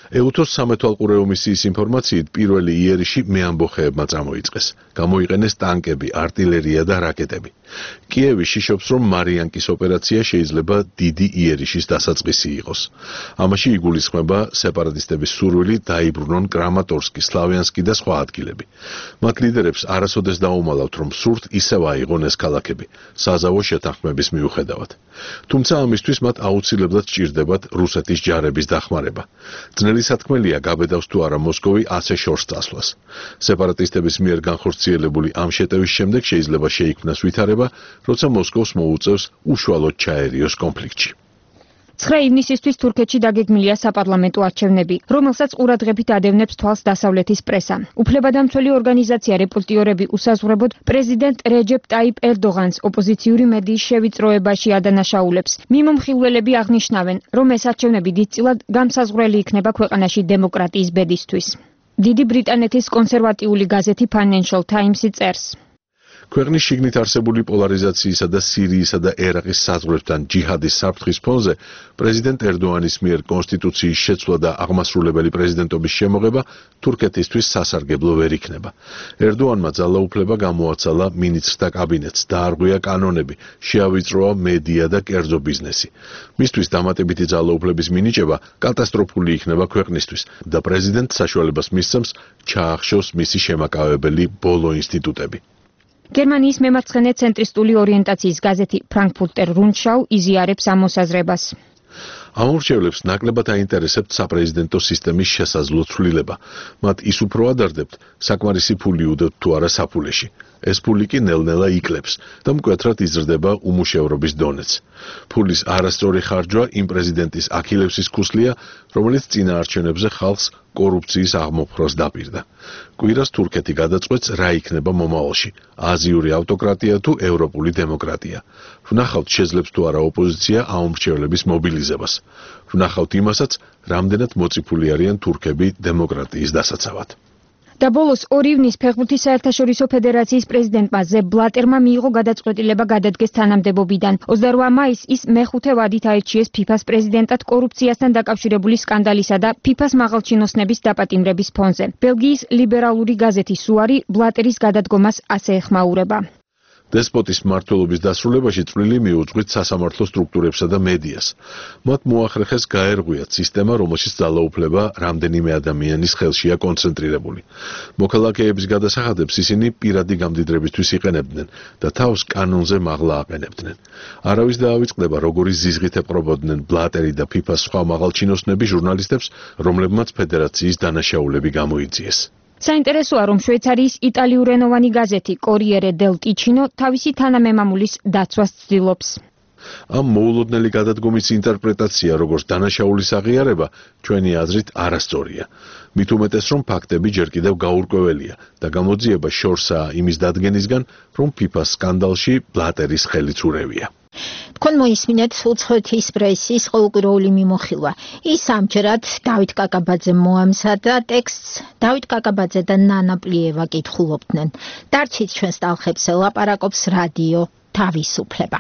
ეუთოს სამეთვალყურეო მისიის ინფორმაციით, პირველი იერიში მეამბოხეებმა წამოიწყეს. გამოიყენეს ტანკები, артиლერია და რაკეტები. კიევი შიშობს, რომ მარიანკის ოპერაცია შეიძლება დიდი იერიშის დასაწყისი იყოს. ამაში იგულისხმება სეპარატისტების სურვილი დაიბრუნონ კრამატორსკი, სლავიანსკი და სხვა ადგილები. მათ ლიდერებს არასოდეს დაუმალავთ, რომ სურთ ისევ აიღონ ეს ქალაქები, საზავო შეთანხმების მიუხედავად. თუმცა ამისთვის მათ აუცილებლად სჭირდებათ რუსეთის ჯარების დახმარება. ძნელი სათქმელია, გაბედავს თუ არა მოსკოვი ასე შორს წასვლას. სეპარატისტების მიერ განხორციელებული ამ შეტევის შემდეგ შეიძლება შეიქმნას ვითარება, როცა მოსკოვს მოუწევს უშუალოდ ჩაერიოს კონფლიქტში. ცხრა ივნისისთვის თურქეთში დაგეგმილია საპარლამენტო არჩევნები, რომელსაც ყურადღებით ადევნებს თვალს დასავლეთის პრესა. უფლებადამცველი ორგანიზაცია რეპორტიორები უსაზღვრებოდ პრეზიდენტ რეჯეპ ტაიპ ერდოღანს ოპოზიციური მედიის შევიწროებაში ადანაშაულებს. მიმომხილველები აღნიშნავენ, რომ ეს არჩევნები დიდწილად განსაზღვრელი იქნება ქვეყანაში დემოკრატიის ბედისთვის. დიდი ბრიტანეთის კონსერვატიული გაზეთი Financial Times-ი წერს. ქვეყნის შიგნით არსებული პოლარიზაციისა და სირიისა და ერაყის საზღვრებთან ჯიჰადის საფრთხის ფონზე პრეზიდენტ ერდოანის მიერ კონსტიტუციის შეცვლა და აღმასრულებელი პრეზიდენტობის შემოღება თურქეთისთვის სასარგებლო ვერ იქნება. ერდოანმა ძალაუფლება გამოაცალა მინისტრთა კაბინეტს, დაარღვია კანონები, შეავიწროა მედია და კერძო ბიზნესი. მისთვის დამატებითი ძალაუფლების მინიჭება კატასტროფული იქნება ქვეყნისთვის და პრეზიდენტ საშუალებას მისცემს ჩაახშოს მისი შემაკავებელი ბოლო ინსტიტუტები. გერმანიის მემარცხენე ცენტრისტული ორიენტაციის გაზეთი Frankfurter Rundschau იზიარებს ამ მოსაზრებას. ამორჩევლებს ნაკლებად აინტერესებთ საპრეზიდენტო სისტემის შესაძლო ცვლილება. მათ ის უფრო ადარდებთ, საკმარისი ფული უდევთ თუ არა საფულეში. ეს ფული კი ნელ-ნელა იკლებს და მკვეთრად იზრდება უმუშევრობის დონეც. ფულის არასწორი ხარჯვა იმ პრეზიდენტის აქილევსის ქუსლია, რომელიც წინა არჩევნებზე ხალხს კორუფციის აღმოფხვრას დაპირდა. კვირას თურქეთი გადაწყვეტს, რა იქნება მომავალში, აზიური ავტოკრატია თუ ევროპული დემოკრატია. ვნახავთ, შეძლებს თუ არა ოპოზიცია აუმრჩევლების მობილიზებას. ვნახავთ იმასაც, რამდენად მოწიფული არიან თურქები დემოკრატიის დასაცავად. და ბოლოს ორი ივნის ფეხბურთის საერთაშორისო ფედერაციის პრეზიდენტმა ზებ ბლატერმა მიიღო გადაწყვეტილება გადადგეს თანამდებობიდან. ოცდაორმა მაისს ის მეხუთე ვადით აირჩიეს ფიფას პრეზიდენტად კორუფციასთან დაკავშირებული სკანდალისა და ფიფას მაღალჩინოსნების დაპატიმრების ფონზე. ბელგიის ლიბერალური გაზეთი სუარი ბლატერის გადადგომას ასე ეხმაურება. დესპოტის მმართველობის დასრულებაში წვლილი მიუძღვით სასამართლო სტრუქტურებსა და მედიას. მათ მოახერხეს გაერღვიათ სისტემა, რომელშიც ძალაუფლება რამდენიმე ადამიანის ხელშია კონცენტრირებული. მოქალაქეების გადასახადებს ისინი პირადი გამდიდრებისთვის იყენებდნენ და თავს კანონზე მაღლა აყენებდნენ. არავის დაავიწყდება, როგორი ზიზღით ეპყრობოდნენ ბლატერი და ფიფას სხვა მაღალჩინოსნები ჟურნალისტებს, რომლებმაც ფედერაციის დანაშაულები გამოიძიეს. საინტერესოა, რომ შვეიცარიის იტალიურენოვანი გაზეთი Corriere del Ticino თავისი თანამემამულის დაცვას ცდილობს. ამ მოულოდნელი გადადგომის ინტერპრეტაცია, როგორც დანაშაულის აღიარება, ჩვენი აზრით არასწორია. მით უმეტეს, რომ ფაქტები ჯერ კიდევ გაურკვეველია და გამოძიება შორსაა იმის დადგენისგან, რომ ფიფას სკანდალში ბლატერის ხელიც ურევია. თქვენ მოისმინეთ უცხოეთის პრესის ყოველკვირეული მიმოხილვა. ის ამჯერად დავით კაკაბაძემ მოამზადა ტექსტს. დავით კაკაბაძე და ნანა პლიევა კითხულობდნენ. დარჩით ჩვენს ტალხებს ელაპარაკობს რადიო თავისუფლება.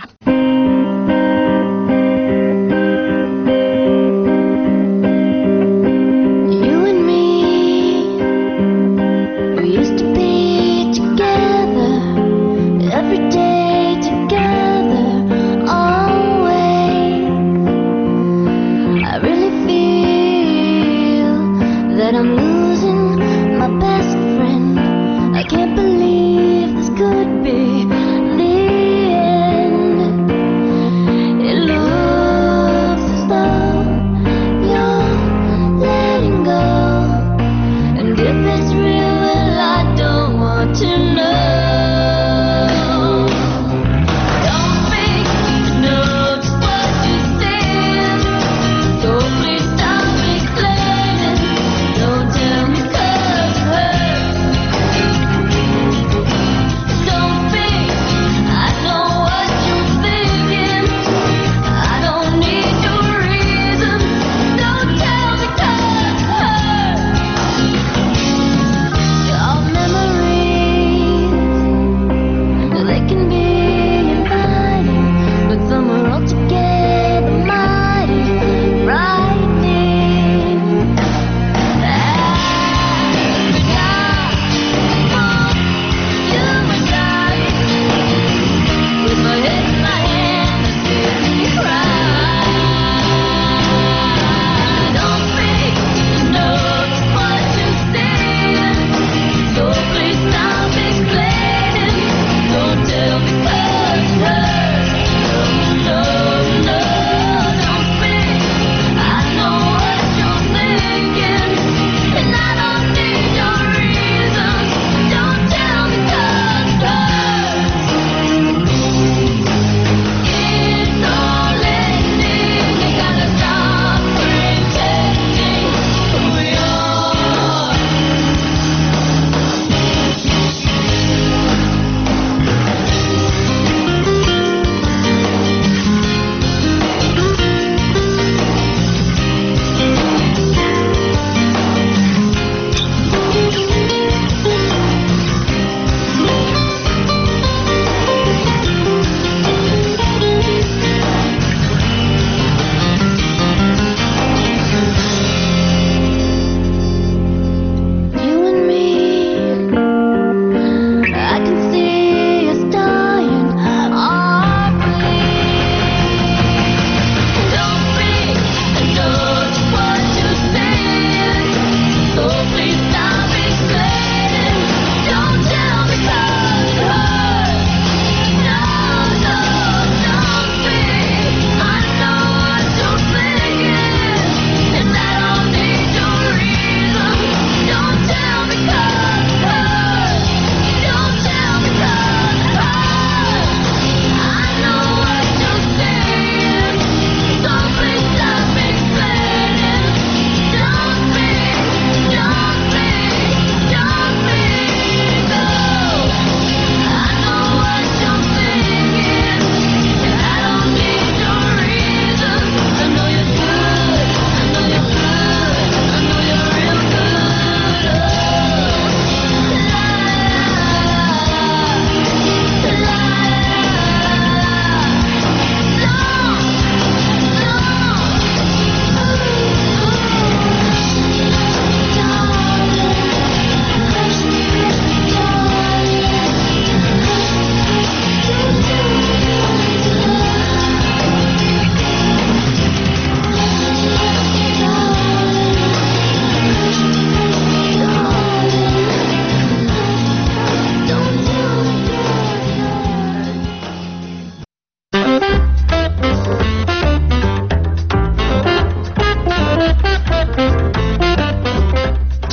Can't believe this could be the end.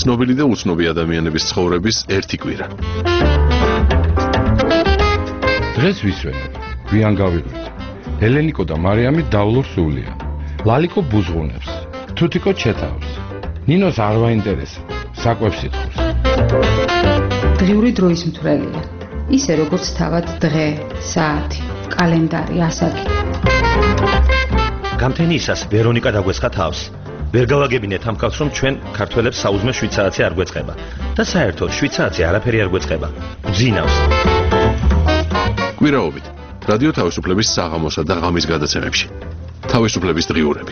ცნობილი და უცნობი ადამიანების ცხოვრების ერთი კვირა. დღეს ვისვენებ, გვიან გავიღვით. ელენიკო და მარიამი დავლურ სულია. ლალიკო ბუზღუნებს, თუთიკო ჩეთავს. ნინოს არ ვაინტერესებს, საკვებს ითხოვს. დღიური დროის მთვრელია. ისე როგორც თავად დღე, საათი, კალენდარი, ასაკი. გამთენიისას ვერონიკა დაგვესხა თავს. ვერ გავაგებინეთ ამ კაცს, რომ ჩვენ ქართველებს საუზმე შვიდ საათი არ გვეწყება და საერთოდ შვიდ საათი არაფერი არ გვეწყება. გძინავს. კვირაობით რადიო თავისუფლების საღამოსა და ღამის გადაცემებში. თავისუფლების დღიურები.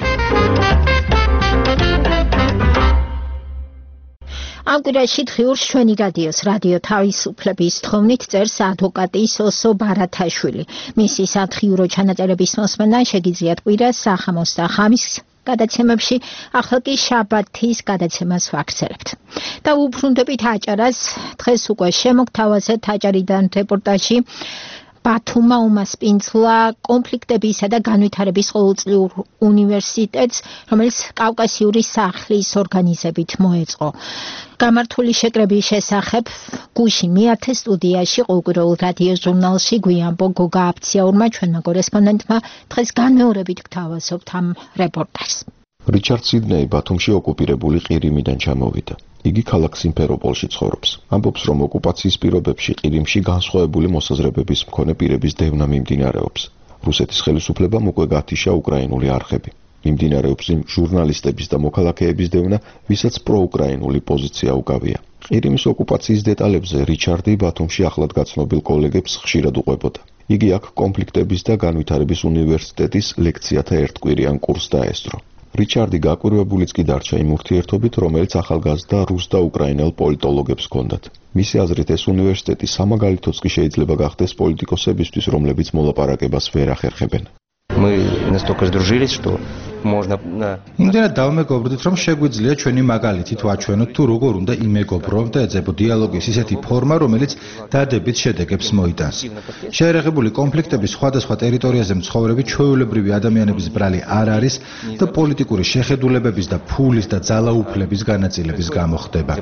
ამ კვირაში დღიურს ჩვენი რადიოს რადიო თავისუფლების თხოვნით წერს ადვოკატი სოსო ბარათაშვილი. მისი სათხიურო ჩანაწერების მოსმენა შეგიძლიათ კვირას საღამოს და ღამის გადაცემებში, ახლა კი შაბათის გადაცემას ვაგრძელებთ. და უბრუნდებით აჭარას, დღეს უკვე შემოგთავაზეთ აჭარიდან რეპორტაჟი ბათუმმა უმასპინძლა კონფლიქტებისა და განვითარების ყოველწლიურ უნივერსიტეტს, რომელიც კავკასიური სახლის ორგანიზებით მოეწყო. გამართული შეკრების შესახებ გუშინ მიართეს სტუდიაში ყოველკვირეულ რადიო ჟურნალში გვიანბო გოგა აფციაურმა ჩვენმა კორესპონდენტმა დღეს განმეორებით გთავაზობთ ამ რეპორტაჟს. რიჩარდ სიდნეი ბათუმში ოკუპირებული ყირიმიდან ჩამოვიდა. იგი ქალაქ სიმფეროპოლში ცხოვრობს. ამბობს, რომ ოკუპაციის პირობებში ყირიმში განსხვავებული მოსაზრებების მქონე პირების დევნა მიმდინარეობს. რუსეთის ხელისუფლებამ უკვე გათიშა უკრაინული არხები. მიმდინარეობს იმ ჟურნალისტების და მოქალაქეების დევნა, ვისაც პროუკრაინული პოზიცია უკავია. ყირიმის ოკუპაციის დეტალებზე რიჩარდი ბათუმში ახლად გაცნობილ კოლეგებს ხშირად უყვებოდა. იგი აქ კონფლიქტების და განვითარების უნივერსიტეტის ლექციათა ერთკვირიან კურსს დაესწრო. რიჩარდი გაკვირვებულიც კი დარჩა იმ ურთიერთობით, რომელიც ახალგაზრდა რუს და უკრაინელ პოლიტოლოგებს ჰქონდათ. მისი აზრით, ეს უნივერსიტეტი სამაგალითოც კი შეიძლება გახდეს პოლიტიკოსებისთვის, რომლებიც მოლაპარაკებას ვერ ახერხებენ. Мы настолько сдружились, что можно იმდენად დავმეგობრდით, რომ შეგვიძლია ჩვენი მაგალითით ვაჩვენოთ თუ როგორ უნდა იმეგობროთ და ეძებო დიალოგის ისეთი ფორმა, რომელიც დადებით შედეგებს მოიტანს. შეერაღებული კონფლიქტების სხვადასხვა ტერიტორიაზე მცხოვრები ჩვეულებრივი ადამიანების ბრალი არ არის და პოლიტიკური შეხედულებების და ფულის და ძალაუფლების განაწილების გამო ხდება.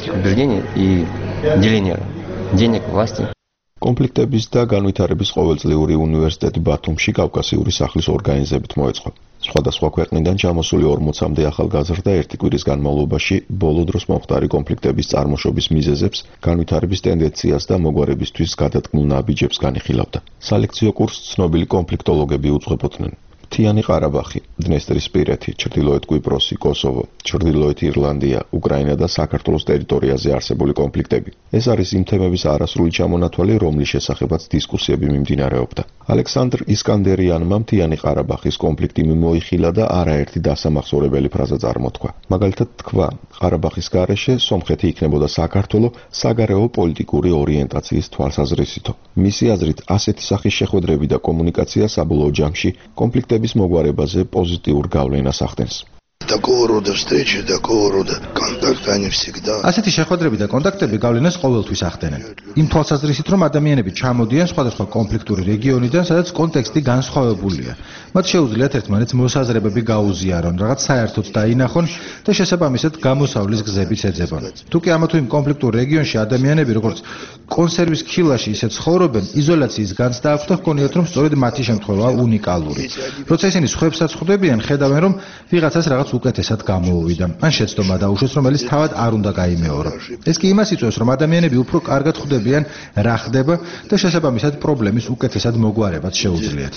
კონფლიქტების და განვითარების ყოველწლიური უნივერსიტეტი ბათუმში კავკასიური სახლის ორგანიზებით მოეწყო. სხვადასხვა ქვეყნიდან ჩამოსული ორმოცამდე ახალგაზრდა ერთი კვირის განმავლობაში ბოლო დროს მომხდარი კონფლიქტების წარმოშობის მიზეზებს, განვითარების ტენდენციას და მოგვარებისთვის გადადგმულ ნაბიჯებს განიხილავდა. სალექციო კურსს ცნობილი კონფლიქტოლოგები უძღვებოდნენ. მთიანი ყარაბახი, დნესტრისპირეთი, ჩრდილოეთ კვიპროსი, კოსოვო, ჩრდილოეთ ირლანდია, უკრაინა და საქართველოს ტერიტორიაზე არსებული კონფლიქტები. ეს არის იმ თემების არასრული ჩამონათვალი, რომლის შესახებაც დისკუსიები მიმდინარეობდა. ალექსანდრ ისკანდერიანმა მთიანი ყარაბახის კონფლიქტი მიმოიხილა და არაერთი დასამახსოვრებელი ფრაზა წარმოთქვა. მაგალითად თქვა, ყარაბახის გარეშე სომხეთი იქნებოდა საქართველო საგარეო პოლიტიკური ორიენტაციის თვალსაზრისითო. მისი აზრით, ასეთი სახის შეხვედრები და კომუნიკაცია საბოლოო ჯამში კონფლიქტების მოგვარებაზე პოზიტიურ გავლენას ახდენს. Такого рода встречи, такого рода контакты, они всегда... ასეთი შეხვედრები და კონტაქტები გავლენას ყოველთვის ახდენენ. იმ თვალსაზრისით, რომ ადამიანები ჩამოდიან სხვადასხვა კონფლიქტური რეგიონიდან, სადაც კონტექსტი განსხვავებულია. მათ შეუძლიათ ერთმანეთს მოსაზრებები გაუზიარონ, რაღაც საერთოდ დაინახონ და შესაბამისად გამოსავლის გზებიც ეძებონ. თუკი ამა თუ იმ კონფლიქტურ რეგიონში ადამიანები როგორც კონსერვის ქილაში ისე ცხოვრობენ, იზოლაციის განცდა აქვს და ჰგონიათ, რომ სწორედ მათი შემთხვევაა უნიკალური. როცა ისინი სხვებსაც ხვდებიან, ხედავენ, რომ ვიღაცას რაღაც უკეთესად გამოუვიდა. ან შეცდომა დაუშვეს, რომელიც თავად არ უნდა გაიმეორო. ეს კი იმას იწვევს, რომ ადამიანები უფრო კარგად ხვდებიან, რა ხდება და შესაბამისად პრობლემის უკეთესად მოგვარებაც შეუძლიათ.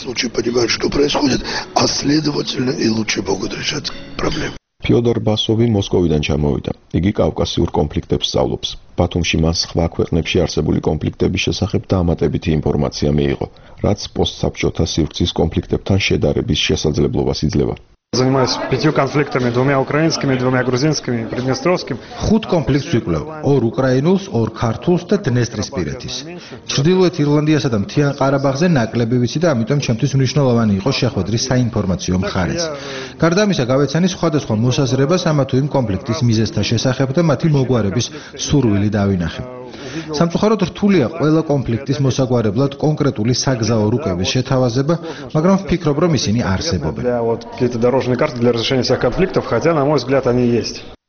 а следовательно и лучше могут решать проблемы. ფიოდორ ბასოვი მოსკოვიდან ჩამოვიდა. იგი კავკასიურ კონფლიქტებს სწავლობს. ბათუმში მას სხვა ქვეყნებში არსებული კონფლიქტების შესახებ დამატებითი ინფორმაცია მიიღო, რაც პოსტსაბჭოთა სივრცის კონფლიქტებთან შედარების შესაძლებლობას იძლევა. Занимаюсь пятью конфликтами, двумя украинскими, двумя грузинскими, приднестровским. ხუთ კონფლიქტს ვიკვლევ, ორ უკრაინულს, ორ ქართულს და დნესტრისპირეთის. ჩრდილოეთ ირლანდიასა და მთიან ყარაბაღზე ნაკლები ვიცი და ამიტომ ჩემთვის მნიშვნელოვანი იყო შეხვედრის საინფორმაციო მხარეც. გარდა ამისა, გავეცანი სხვადასხვა მოსაზრებას ამა თუ იმ კონფლიქტის მიზეზთა შესახებ და მათი მოგვარების სურვილი დავინახე. სამწუხაროდ რთულია ყველა კონფლიქტის მოსაგვარებლად კონკრეტული საგზაო რუკების შეთავაზება, მაგრამ ვფიქრობ, რომ ისინი არსებობენ. Для вот какие-то дорожные карты для разрешения всех конфликтов, хотя на мой взгляд они есть.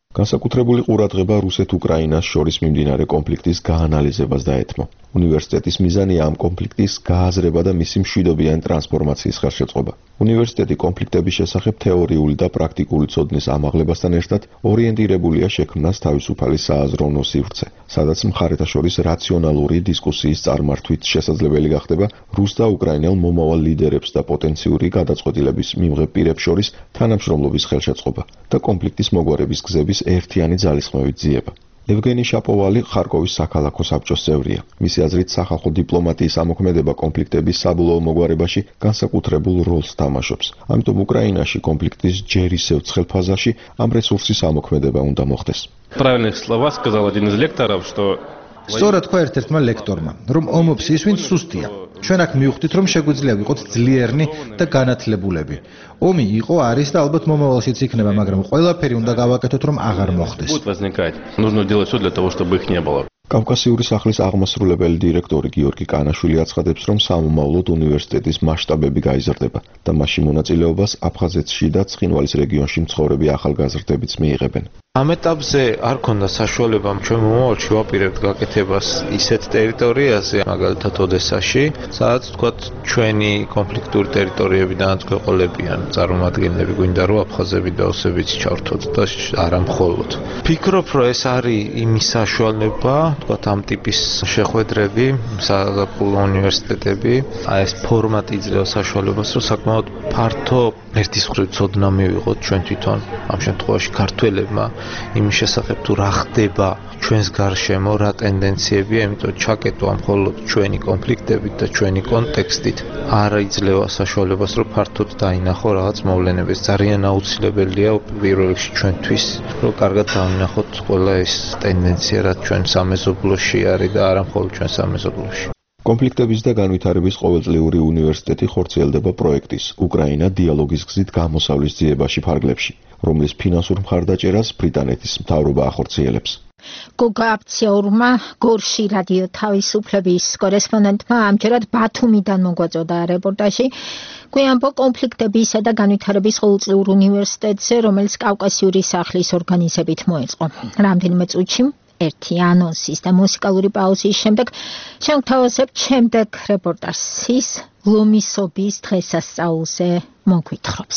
განსაკუთრებული ყურადღება რუსეთ-უკრაინას შორის მიმდინარე კონფლიქტის გაანალიზებას დაეთმო. უნივერსიტეტის მიზანია ამ კონფლიქტის გააზრება და მისი მშვიდობიანი ტრანსფორმაციის ხელშეწყობა. უნივერსიტეტი კონფლიქტების შესახებ თეორიული და პრაქტიკული ცოდნის ამაღლებასთან ერთად ორიენტირებულია შექმნას თავისუფალი სააზროვნო სივრცე, სადაც მხარეთა შორის რაციონალური დისკუსიის წარმართვით შესაძლებელი გახდება რუს და უკრაინელ მომავალ ლიდერებს და პოტენციური გადაწყვეტილების მიმღებ პირებს შორის თანამშრომლობის ხელშეწყობა და კონფლიქტის მოგვარების გზების ერთიანი ძალისხმევით ძიება. ევგენი შაპოვალი ხარკოვის საქალაქო საბჭოს წევრია. მისი აზრით, სახალხო დიპლომატიის ამოქმედება კონფლიქტების საბოლოო მოგვარებაში განსაკუთრებულ როლს თამაშობს. ამიტომ უკრაინაში კონფლიქტის ჯერ ისევ ცხელ ფაზაში ამ რესურსის ამოქმედება უნდა მოხდეს. Правильных слова сказал один из лекторов, что სწორად თქვა ერთ-ერთმა ლექტორმა, რომ ომობს ის, ვინც სუსტია. ჩვენ აქ მივხვდით, რომ შეგვიძლია ვიყოთ ძლიერნი და განათლებულები. ომი იყო, არის და ალბათ მომავალშიც იქნება, მაგრამ ყველაფერი უნდა გავაკეთოთ, რომ აღარ მოხდეს. будет возникать. Нужно делать все для того, чтобы их не было. კავკასიური სახლის აღმასრულებელი დირექტორი გიორგი კანაშვილი აცხადებს, რომ სამომავლოდ უნივერსიტეტის მასშტაბები გაიზრდება და მასში მონაწილეობას აფხაზეთში და ცხინვალის რეგიონში მცხოვრები ახალგაზრდებიც მიიღებენ. ამ ეტაპზე არ ქონდა საშუალება ჩვენ მომავალში ვაპირებთ გაკეთებას ისეთ ტერიტორიაზე, მაგალითად ოდესაში, სადაც თქვათ ჩვენი კონფლიქტური ტერიტორიებიდანაც გვეყოლებიან წარმომადგენლები, გვინდა რომ აფხაზები და ოსებიც ჩავთოთ და არა მხოლოდ. ფიქრობ, რომ ეს არის იმის საშუალება, თქვათ ამ ტიპის შეხვედრები, საზაფხულო უნივერსიტეტები, აი ეს ფორმატი იძლევა საშუალებას, რომ საკმაოდ ფართო ერთის მხრივ ცოდნა მივიღოთ ჩვენ თვითონ ამ შემთხვევაში ქართველებმა იმის შესახებ თუ რა ხდება ჩვენს გარშემო, რა ტენდენციებია, იმიტომ ჩაკეტვა მხოლოდ ჩვენი კონფლიქტებით და ჩვენი კონტექსტით არ იძლევა საშუალებას, რომ ფართოდ დაინახო რაღაც მოვლენები. ძალიან აუცილებელია პირველ რიგში ჩვენთვის, რომ კარგად დავინახოთ ყველა ეს ტენდენცია, რაც ჩვენ სამეზობლოში არის და არა მხოლოდ ჩვენ სამეზობლოში. კონფლიქტების და განვითარების ყოველწლიური უნივერსიტეტი ხორციელდება პროექტის უკრაინა დიალოგის გზით გამოსავლის ძიებაში ფარგლებში, რომლის ფინანსურ მხარდაჭერას ბრიტანეთის მთავრობა ახორციელებს. გოგა აფციაურმა გორში რადიო თავისუფლების კორესპონდენტმა ამჯერად ბათუმიდან მოგვაწოდა რეპორტაჟი გვიანბო კონფლიქტებისა და განვითარების ყოველწლიურ უნივერსიტეტზე, რომელიც კავკასიური სახლის ორგანიზებით მოეწყო. რამდენიმე წუთში ერთი ანონსის და მუსიკალური პაუზის შემდეგ შევთავაზებთ შემდეგ რეპორტაჟის ლომისობის დღესასწაულზე მოგვითხრობს.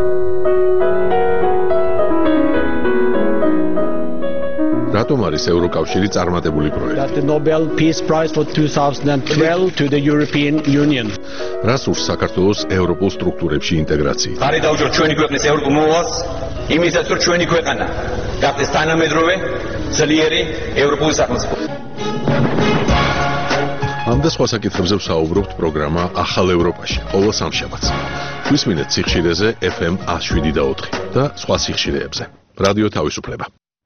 რატომ არის ევროკავშირი წარმატებული პროექტი? The Nobel Peace Prize for twenty twelve to the European Union. რას ურს საქართველოს ევროპულ სტრუქტურებში ინტეგრაცია? ხარი დაუჯეროთ ჩვენი ქვეყნის ევროპულ მოვალს, იმისათვის რომ ჩვენი ქვეყანა გახდეს თანამედროვე, ძლიერი ევროპული სახელმწიფო. ამ და სხვა საკითხებზე ვსაუბრობთ პროგრამა ახალ ევროპაში, ყოველ სამშაბათს. გვისმინეთ სიხშირეზე F M one oh seven და ოთხი და სხვა სიხშირეებზე. რადიო თავისუფლება.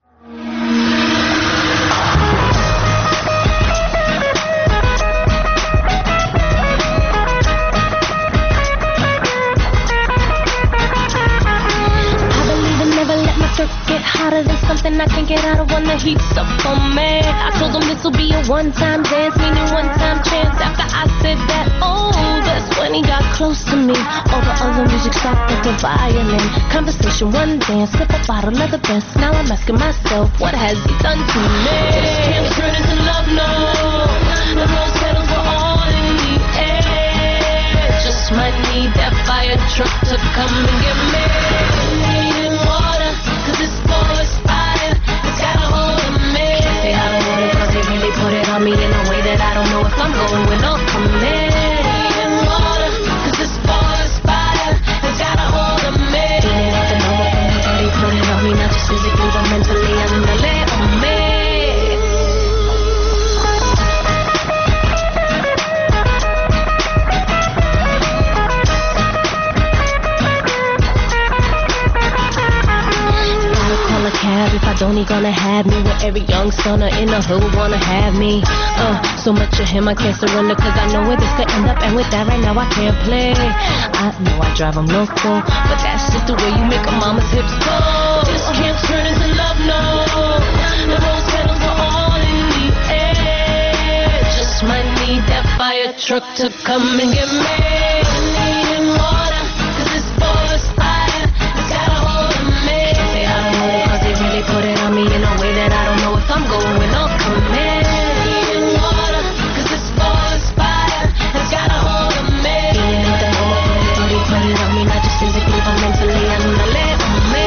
Get hotter than something I can't get out of when the heat's up on me. I told them this will be a one-time dance, meaning one-time chance. After I said that, oh, that's when he got close to me. All the other music stopped at the violin. Conversation, one dance, sip a bottle of the best. Now I'm asking myself, what has he done to me? This can't turn into love, no. The rose petals were all in the air. Just might need that fire truck to come and get me. Needing water. Cause this boy is fire, it's got a hold of me. Can't say I don't want it cause they really put it on me in a way that I don't know if I'm going when I'll come in. Needing water, cause this boy is fire, it's got a hold of me. Feeling like the normal from the dirty, put it on me, not just physically but mentally, I'm in the lay on me. If I don't, he gonna have me with every young stunner in the hood wanna have me. Uh, so much of him I can't surrender cause I know where this could end up. And with that right now I can't play. I know I drive him loco, but that's just the way you make a mama's hips go. This can't turn into love, no. The rose petals are all in the air. Just might need that fire truck to come and get me. Needing water, cause this boy's fire, it's got a hold of me. Can't say I don't know it cause they really put it just physically but mentally ándale me.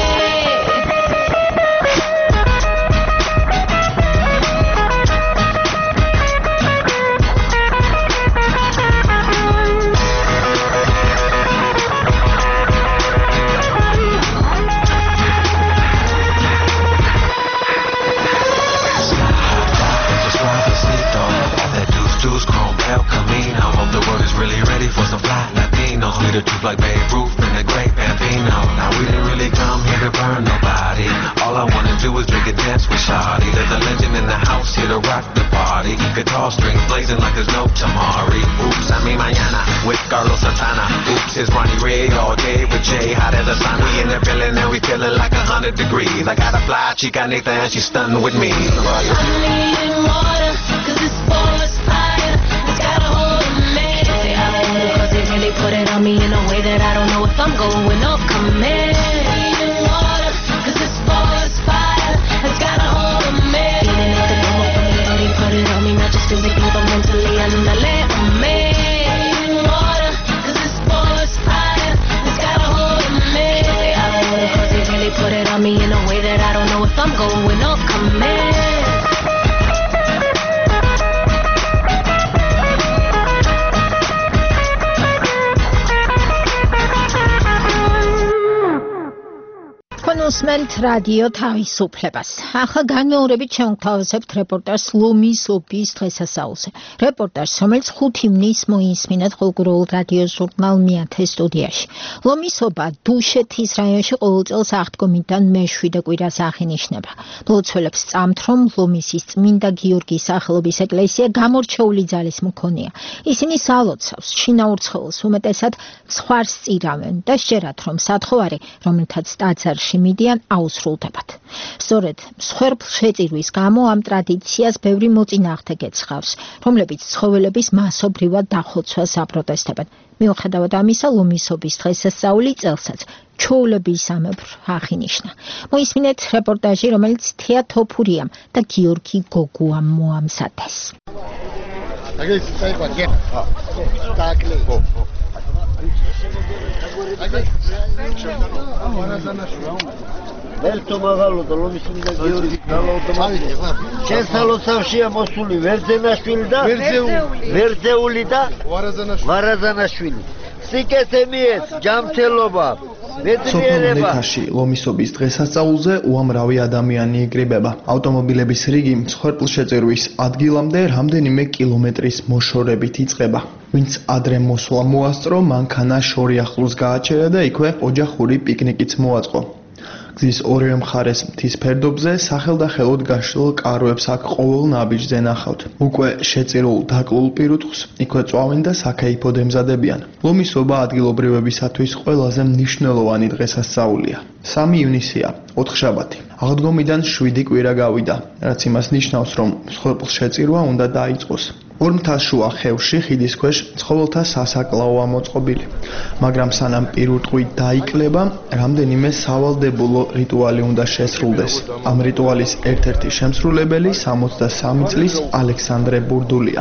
The truth like Babe Ruth and the great Bambino. Now we didn't really come here to burn nobody. All I wanna do is drink and dance with Shawty. There's a legend in the house here to rock the party. Guitar strings blazing like there's no tomorrow. Oops, I mean mañana with Carlos Santana. Oops, it's Ronnie Ray all day with Jay. Hot as a sun. We in the building and we feeling like a hundred degrees. I got a fly chica Nathan and she's stunning with me. I'm needing water, cause this forest fire has got a hold of me. Say hallelujah, cause they really put it on me in a way that I don't know if I'm going or coming. Needing water, cause this forest fire has got a hold of me. Feeling like the normal for me, but they put it on me, not just physically but mentally, ándale on me. Needing water, cause this forest fire has got a hold of me. Say hallelujah, cause they really put it on me in a way that I don't know if I'm going or coming. უსმენთ რადიო თავისუფლებას. ახლა განმეორებით შევთავაზებთ რეპორტაჟს ლომის ოფის დღესასწაულზე. რეპორტაჟს, რომელიც ხუთი ივნის მოისმინეთ ყოველგვარულ რადიო ჟურნალ მეათე სტუდიაში. ლომის ოფა დუშეთის რაიონში ყოველ წელს აღდგომიდან მეშვიდე კვირას აღინიშნება. მლოცველებს წამთ, რომ ლომისის წმინდა გიორგის სახელობის ეკლესია გამორჩეული ძალის მქონეა. ისინი სალოცავს, შინაურ ცხოველს უმეტესად ცხვარს წირავენ და სჯერათ, რომ სათხოვარი, რომელთაც ტაძარში მიდიან, აუსრულდებათ. სწორედ მსხვერპლ შეწირვის გამო ამ ტრადიციას ბევრი მოწინააღმდეგე გეცხავს, რომლებიც ცხოველების მასობრივად დახოცვას აპროტესტებენ. მიუხედავად ამისა, ლომის ოფის დღესასწაული წელსაც ჩვეულებისამებრ აღინიშნა. მოისმინეთ რეპორტაჟი, რომელიც თეა თოფურიამ და გიორგი გოგუამ მოამზადეს. Verto magalo da lo mislim da Georgi dalo automatski. Čestalosavšija mosuli Verzenashvili da Verzeuli da Varazanashvili. Siketemiet ჯამთელობა მეტნიერებაში ლომისობის დღესასწაულზე უამრავი ადამიანი იკრიბება. ავტომობილების რიგი მსხვერპლ შეწირვის ადგილამდე რამდენიმე კილომეტრის მოშორებით იწყება. ვინც ადრე მოსვლა მოასწრო, მანქანა შორი ახლოს გააჩერა და იქვე ოჯახური პიკნიკიც მოაწყო. გზის ორივე მხარეს მთის ფერდობზე სახელდახელოდ გაშლილ კაროებს აქ ყოველ ნაბიჯზე ნახავთ. უკვე შეწირულ დაკლულ პირუტყვს იქვე წვავენ და საქეიფოდ ემზადებიან. ლომისობა ადგილობრივებისათვის ყველაზე მნიშვნელოვანი დღესასწაულია. სამი ივნისია, ოთხშაბათი. აღდგომიდან შვიდი კვირა გავიდა, რაც იმას ნიშნავს, რომ მსხვერპლ შეწირვა უნდა დაიწყოს. ორმთაშუა ხევში ხიდის ქვეშ ცხოველთა სასაკლაოა მოწყობილი, მაგრამ სანამ პირუტყვი დაიკლება, რამდენიმე სავალდებულო რიტუალი უნდა შესრულდეს. ამ რიტუალის ერთ-ერთი შემსრულებელი სამოცდასამი წლის ალექსანდრე ბურდულია.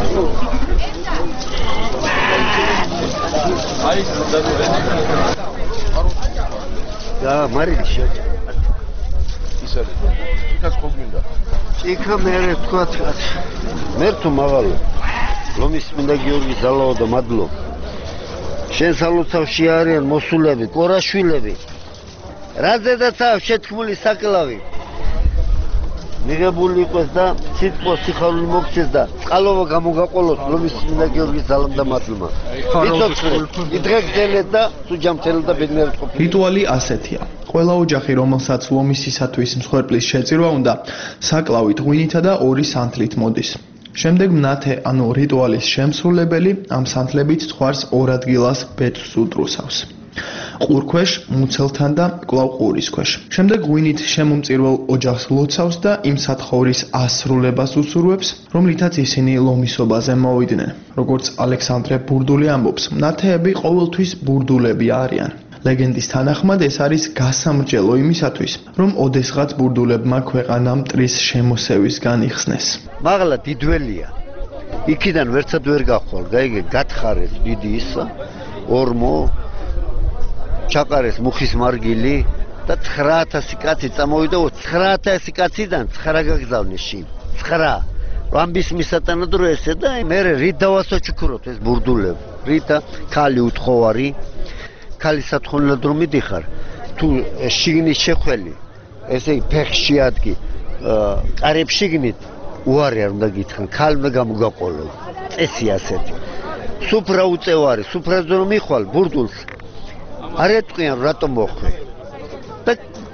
და მარიში ისე იქაც ხოგმინდა იქა მერე თქვათ მერტო მაღალო ლომის მინდა გიორგის ძალაო და მადლო შენ სალოცავში არიან მოსულები კორაშვილები რაზედაც შეთქმული საკლავი მიღებული იყოს და სიტყვა სიხარული მოგცეს და წყალობა გამოგაყოლოს ლომის მინდა გიორგის ძალამ და მადლმა იდრეგდელეთ და სუჯამთელეთ და ბედნიერად ყოფილი რიტუალი ასეთია. ყველა ოჯახი, რომელსაც ლომისისათვის მსხვერპლის შეწირვა უნდა, საკლავით ღვინითა და ორი სანთლით მოდის. შემდეგ მნათე, ანუ რიტუალის შემსრულებელი ამ სანთლებით ცხვარს ორ ადგილას ბეწვს უდრუსავს. ყურქვეშ, მუცელთან და კვლავ ყურის ქვეშ. შემდეგ ღვინით შემომწირველ ოჯახს ლოცავს და იმ სათხოვრის ასრულებას უსურვებს, რომლითაც ისინი ლომისობაზე მოვიდნენ. როგორც ალექსანდრე ბურდული ამბობს, მნათეები ყოველთვის ბურდულები არიან. ლეგენდის თანახმად ეს არის გასამრჯელო იმისათვის, რომ ოდესღაც ბურდულებმა ქვეყანა მტრის შემოსევისგან იხსნეს. მაღლა დიდველია. იქიდან ვერცად ვერ გახვალ, გაიგე, გათხარეს დიდი ისა, ორმო ჩაყარეს მუხის მარგილი და ცხრა ათასი კაცი წამოვიდა, ცხრა ათასი კაციდან ცხრა გაგზავნეს შინ. ცხრა. ამბის მისატანად რო ესე და მე რით დავასოჩუქროთ ეს ბურდულები. რითა ქალი უთხოვარი, ქალი სათხოვნად რომ მიდიხარ, თუ შიგნის შეხველი, ესე ფეხში ადგი, კარებში შიგნით უარი არ უნდა გითხრან, ქალი უნდა გამოგაყოლო. წესი ასეთი. სუფრა უწევარი, სუფრაზე რომ მიხვალ ბურდულს. არ ეტყვიან რატომ მოხვე. და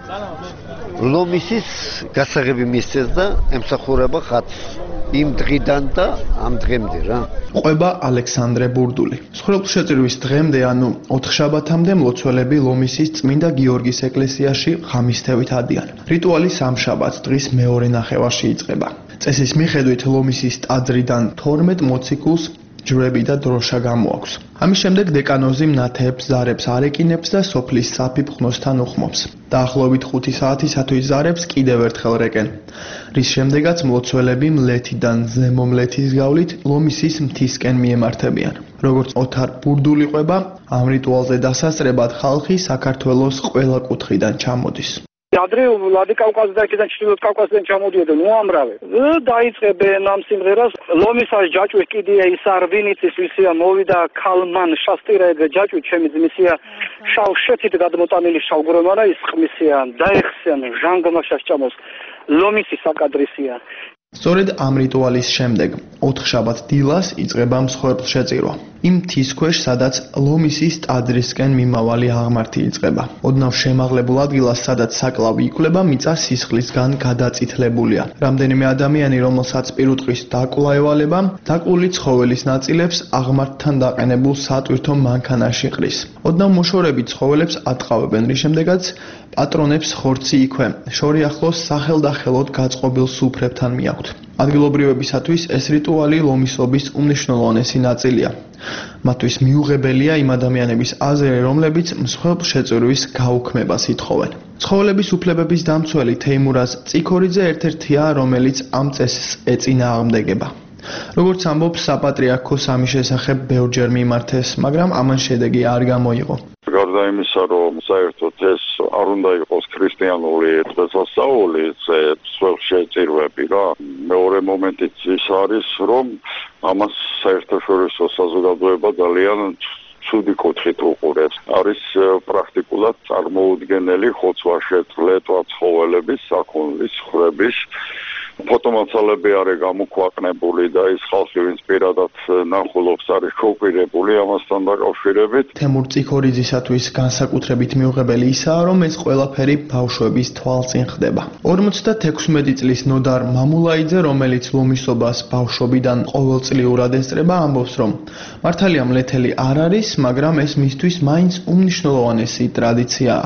ლომისის გასაღები მისცეს და ემსახურება ხატს. იმ დღიდან და ამ დღემდე რა. ყვება ალექსანდრე ბურდული. მსხვერპლშეწირვის დღემდე, ანუ ოთხშაბათამდე მლოცველები ლომისის წმინდა გიორგის ეკლესიაში ღამისთევით ადიან. რიტუალი სამშაბათს დღის მეორე ნახევარში იწყება. წესის მიხედვით ლომისის ტაძრიდან თორმეტ მოციქულს ჯვრები და დროშა გამოაქვს. ამის შემდეგ დეკანოზი მნათეებს ზარებს არეკინებს და სოფლის საფიფხნოსთან უხმობს. დაახლოებით ხუთი საათისათვის ზარებს კიდევ ერთხელ რეკენ. რის შემდეგაც მლოცველები მლეთიდან ზემო მლეთის გავლით ლომისის მთისკენ მიემართებიან. როგორც ოთარ ბურდული ყვება, ამ რიტუალზე დასასწრებად ხალხი საქართველოს ყველა კუთხიდან ჩამოდის. ადრე ვლადიკავკაზიდან და იქიდან ჩრდილოეთ კავკასიდან ჩამოდიოდნენ უამრავი. დაიწყებენ ამ სიმღერას ლომისას ჯაჭვი კიდია ის არ ვინიცის ვისია მოვიდა ქალმან შასტირეგ ჯაჭვი ჩემი ძმისია შავ შეთით გადმოტანილი შავგრომარა ის ხმისია დაეხსიან ჟანგმაშას ჭამოს ლომისი საკადრისია. სწორედ ამ რიტუალის შემდეგ ოთხშაბათ დილას იწყება მსხვერპლშეწირვა. იმ მთის ქვეშ, სადაც ლომისის ტაძრისკენ მიმავალი აღმართი იწყება. ოდნავ შემაღლებულ ადგილას, სადაც საკლავი იკვლება, მიწა სისხლისგან გადაწითლებულია. რამდენიმე ადამიანი, რომელსაც პირუტყვის დაკლა ევალება, დაკლული ცხოველის ნაწილებს აღმართთან დაყენებულ სატვირთო მანქანაში ყრის. ოდნავ მოშორებით ცხოველებს ატყავებენ, რის შემდეგაც პატრონებს ხორცი იქვე, შორი ახლოს სახელდახელოდ გაწყობილ სუფრებთან მიაქვთ. ადგილობრივებისათვის ეს რიტუალი ლომისობის უმნიშვნელოვანესი ნაწილია. მათთვის მიუღებელია იმ ადამიანების აზრი, რომლებიც მსხვერპლშეწირვის გაუქმებას ითხოვენ. ცხოველების უფლებების დამცველი თეიმურაზ წიქორიძე ერთ-ერთია, რომელიც ამ წესს ეწინააღმდეგება. როგორც ამბობს, საპატრიარქოს ამის შესახებ ბევრჯერ მიმართეს, მაგრამ ამან შედეგი არ გამოიღო. გარდა იმისა, რომ საერთოდ ეს არ უნდა იყოს ქრისტიანული დღესასწაული, ეს მსხვერპლშეწირვები რა. მეორე მომენტიც ის არის, რომ ამას საერთაშორისო საზოგადოება ძალიან ცუდი კუთხით უყურებს. არის პრაქტიკულად წარმოუდგენელი ხოცვა-შეწლეტვა ცხოველების, საქონლის, ხრების ფოტომაცალები არის გამოქვეყნებული და ის ხალხი, ვინც პირადად ნახულობს, არის შოკირებული ამასთან დაკავშირებით. თემურ წიქორიძისათვის განსაკუთრებით მიუღებელი ისაა, რომ ეს ყველაფერი ბავშვების თვალწინ ხდება. ორმოცდათექვსმეტი წლის ნოდარ მამულაიძე, რომელიც ლომისობას ბავშვობიდან ყოველწლიურად ესწრება, ამბობს, რომ მართალია მლეთელი არ არის, მაგრამ ეს მისთვის მაინც უმნიშვნელოვანესი ტრადიციაა.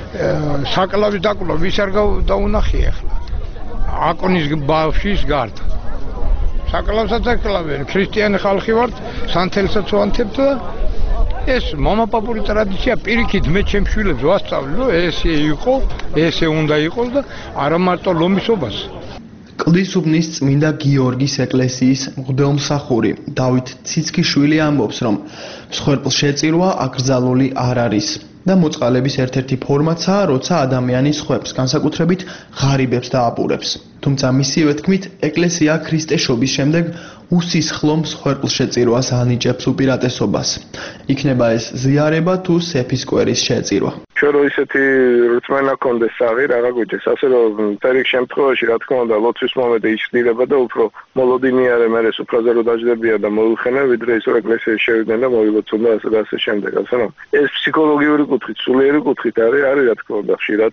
საკლავის დაკლა ვის არ დაუნახია ახლა? აკონის ბავშვის გარდა. საკლავსაც აკლავენ, ქრისტიანი ხალხი ვართ, სანთელსაც ვანთებთ და ეს მომაპაპური ტრადიცია პირიქით მე ჩემს შვილებს ვასწავლე, რომ ესე იყო, ესე უნდა იყოს და არა მარტო ლომისობას. კლდისუბნის წმინდა გიორგის ეკლესიის მღვდელმსახური დავით ციცქიშვილი ამბობს, რომ მსხვერპლშეწირვა აკრძალული არ არის. და მოწყალების ერთ-ერთი ფორმაცაა, როცა ადამიანი სხვებს, განსაკუთრებით ღარიბებს დააპურებს. თუმცა მისივე თქმით, ეკლესია ქრისტეშობის შემდეგ უსისხლო მსხვერპლშეწირვას ანიჭებს უპირატესობას. იქნება ეს ზიარება თუ სეფისკვერის შეწირვა. ჩვენ რო ისეთი რწმენა კონდეს საღი რაღა გვიჭეს, ასე რომ თერიქ შემთხვევაში რა თქმა უნდა ლოცვის მომენტი იშლდება და უფრო მოლოდინიარე მერე სუფრაზე რო დაждებია და მოიხენა, ვიდრე ის რომ ეკლესიაში შევიდნენ და მოილოცონ და ასე და ასე შემდეგ, ასე რომ ეს ფსიქოლოგიური კუთხით, სულიერი კუთხით არის, არის რა თქმა უნდა ხშირად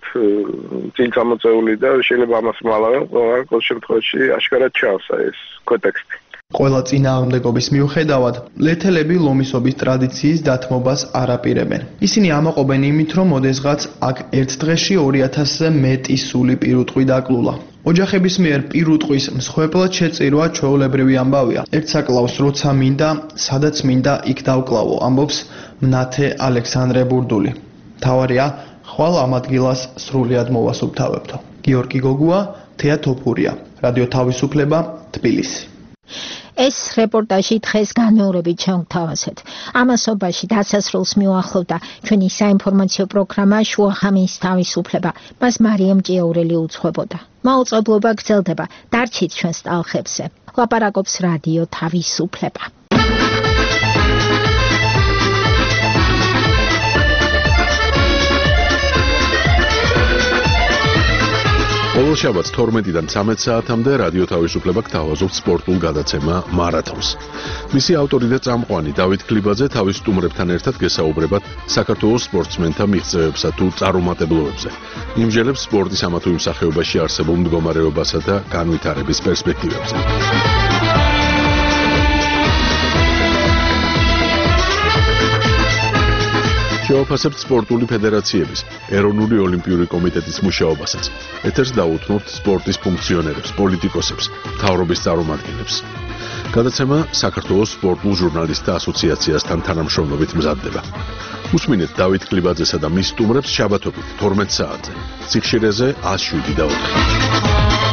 წინ წამოწეული და შეიძლება ამას მალავენ, ყოველ შემთხვევაში აშკარად ჩავს ეს კონტექსტი. ყველა წინააღმდეგობის მიუხედავად, ლეთელები ლომისობის ტრადიციის დათმობას არ აპირებენ. ისინი ამაყობენ იმით, რომ ოდესღაც აქ ერთ დღეში ორი ათასზე მეტი სული პირუტყვი დაკლულა. ოჯახების მიერ პირუტყვის მსხვერპლად შეწირვა ჩვეულებრივი ამბავია. ერთ საკლავს როცა მინდა, სადაც მინდა, იქ დავკლავო, ამბობს მნათე ალექსანდრე ბურდული. მთავარია, ხვალ ამ ადგილას სრულიად მოვასუფთავებთო. გიორგი გოგუა, თეა თოფურია, რადიო თავისუფლება, თბილისი. ეს რეპორტაჟი დღეს განმეორებით შევთავაზეთ. ამასობაში დასასრულს მიუახლოვდა ჩვენი საინფორმაციო პროგრამა შუახამის თავისუფლება. მას მარიამ ჭიაურელი უძღვებოდა. მაუწყებლობა გრძელდება. დარჩით ჩვენს ტალღებზე. ლაპარაკობს რადიო თავისუფლება. ყოველ შაბათს თორმეტიდან ცამეტ საათამდე რადიო თავისუფლება გთავაზობთ სპორტულ გადაცემა მარათონს. მისი ავტორი და წამყვანი დავით ქლიბაძე თავის სტუმრებთან ერთად გესაუბრებათ საქართველოს სპორტსმენთა მიღწევებსა თუ წარუმატებლობებზე. იმჯერებს სპორტის ამა თუ იმ სახეობაში არსებულ მდგომარეობასა და განვითარების პერსპექტივებზე. შევაფასებთ სპორტული ფედერაციების, ეროვნული ოლიმპიური კომიტეტის მუშაობასაც. ეთერს დაუთმობთ სპორტის ფუნქციონერებს, პოლიტიკოსებს, მთავრობის წარმომადგენლებს. გადაცემა საქართველოს სპორტულ ჟურნალისტთა ასოციაციასთან თანამშრომლობით მზადდება. უსმინეთ დავით ქლიბაძესა და მის სტუმრებს შაბათობით თორმეტ საათზე. სიხშირეზე ათს შვიდი და ოთხი.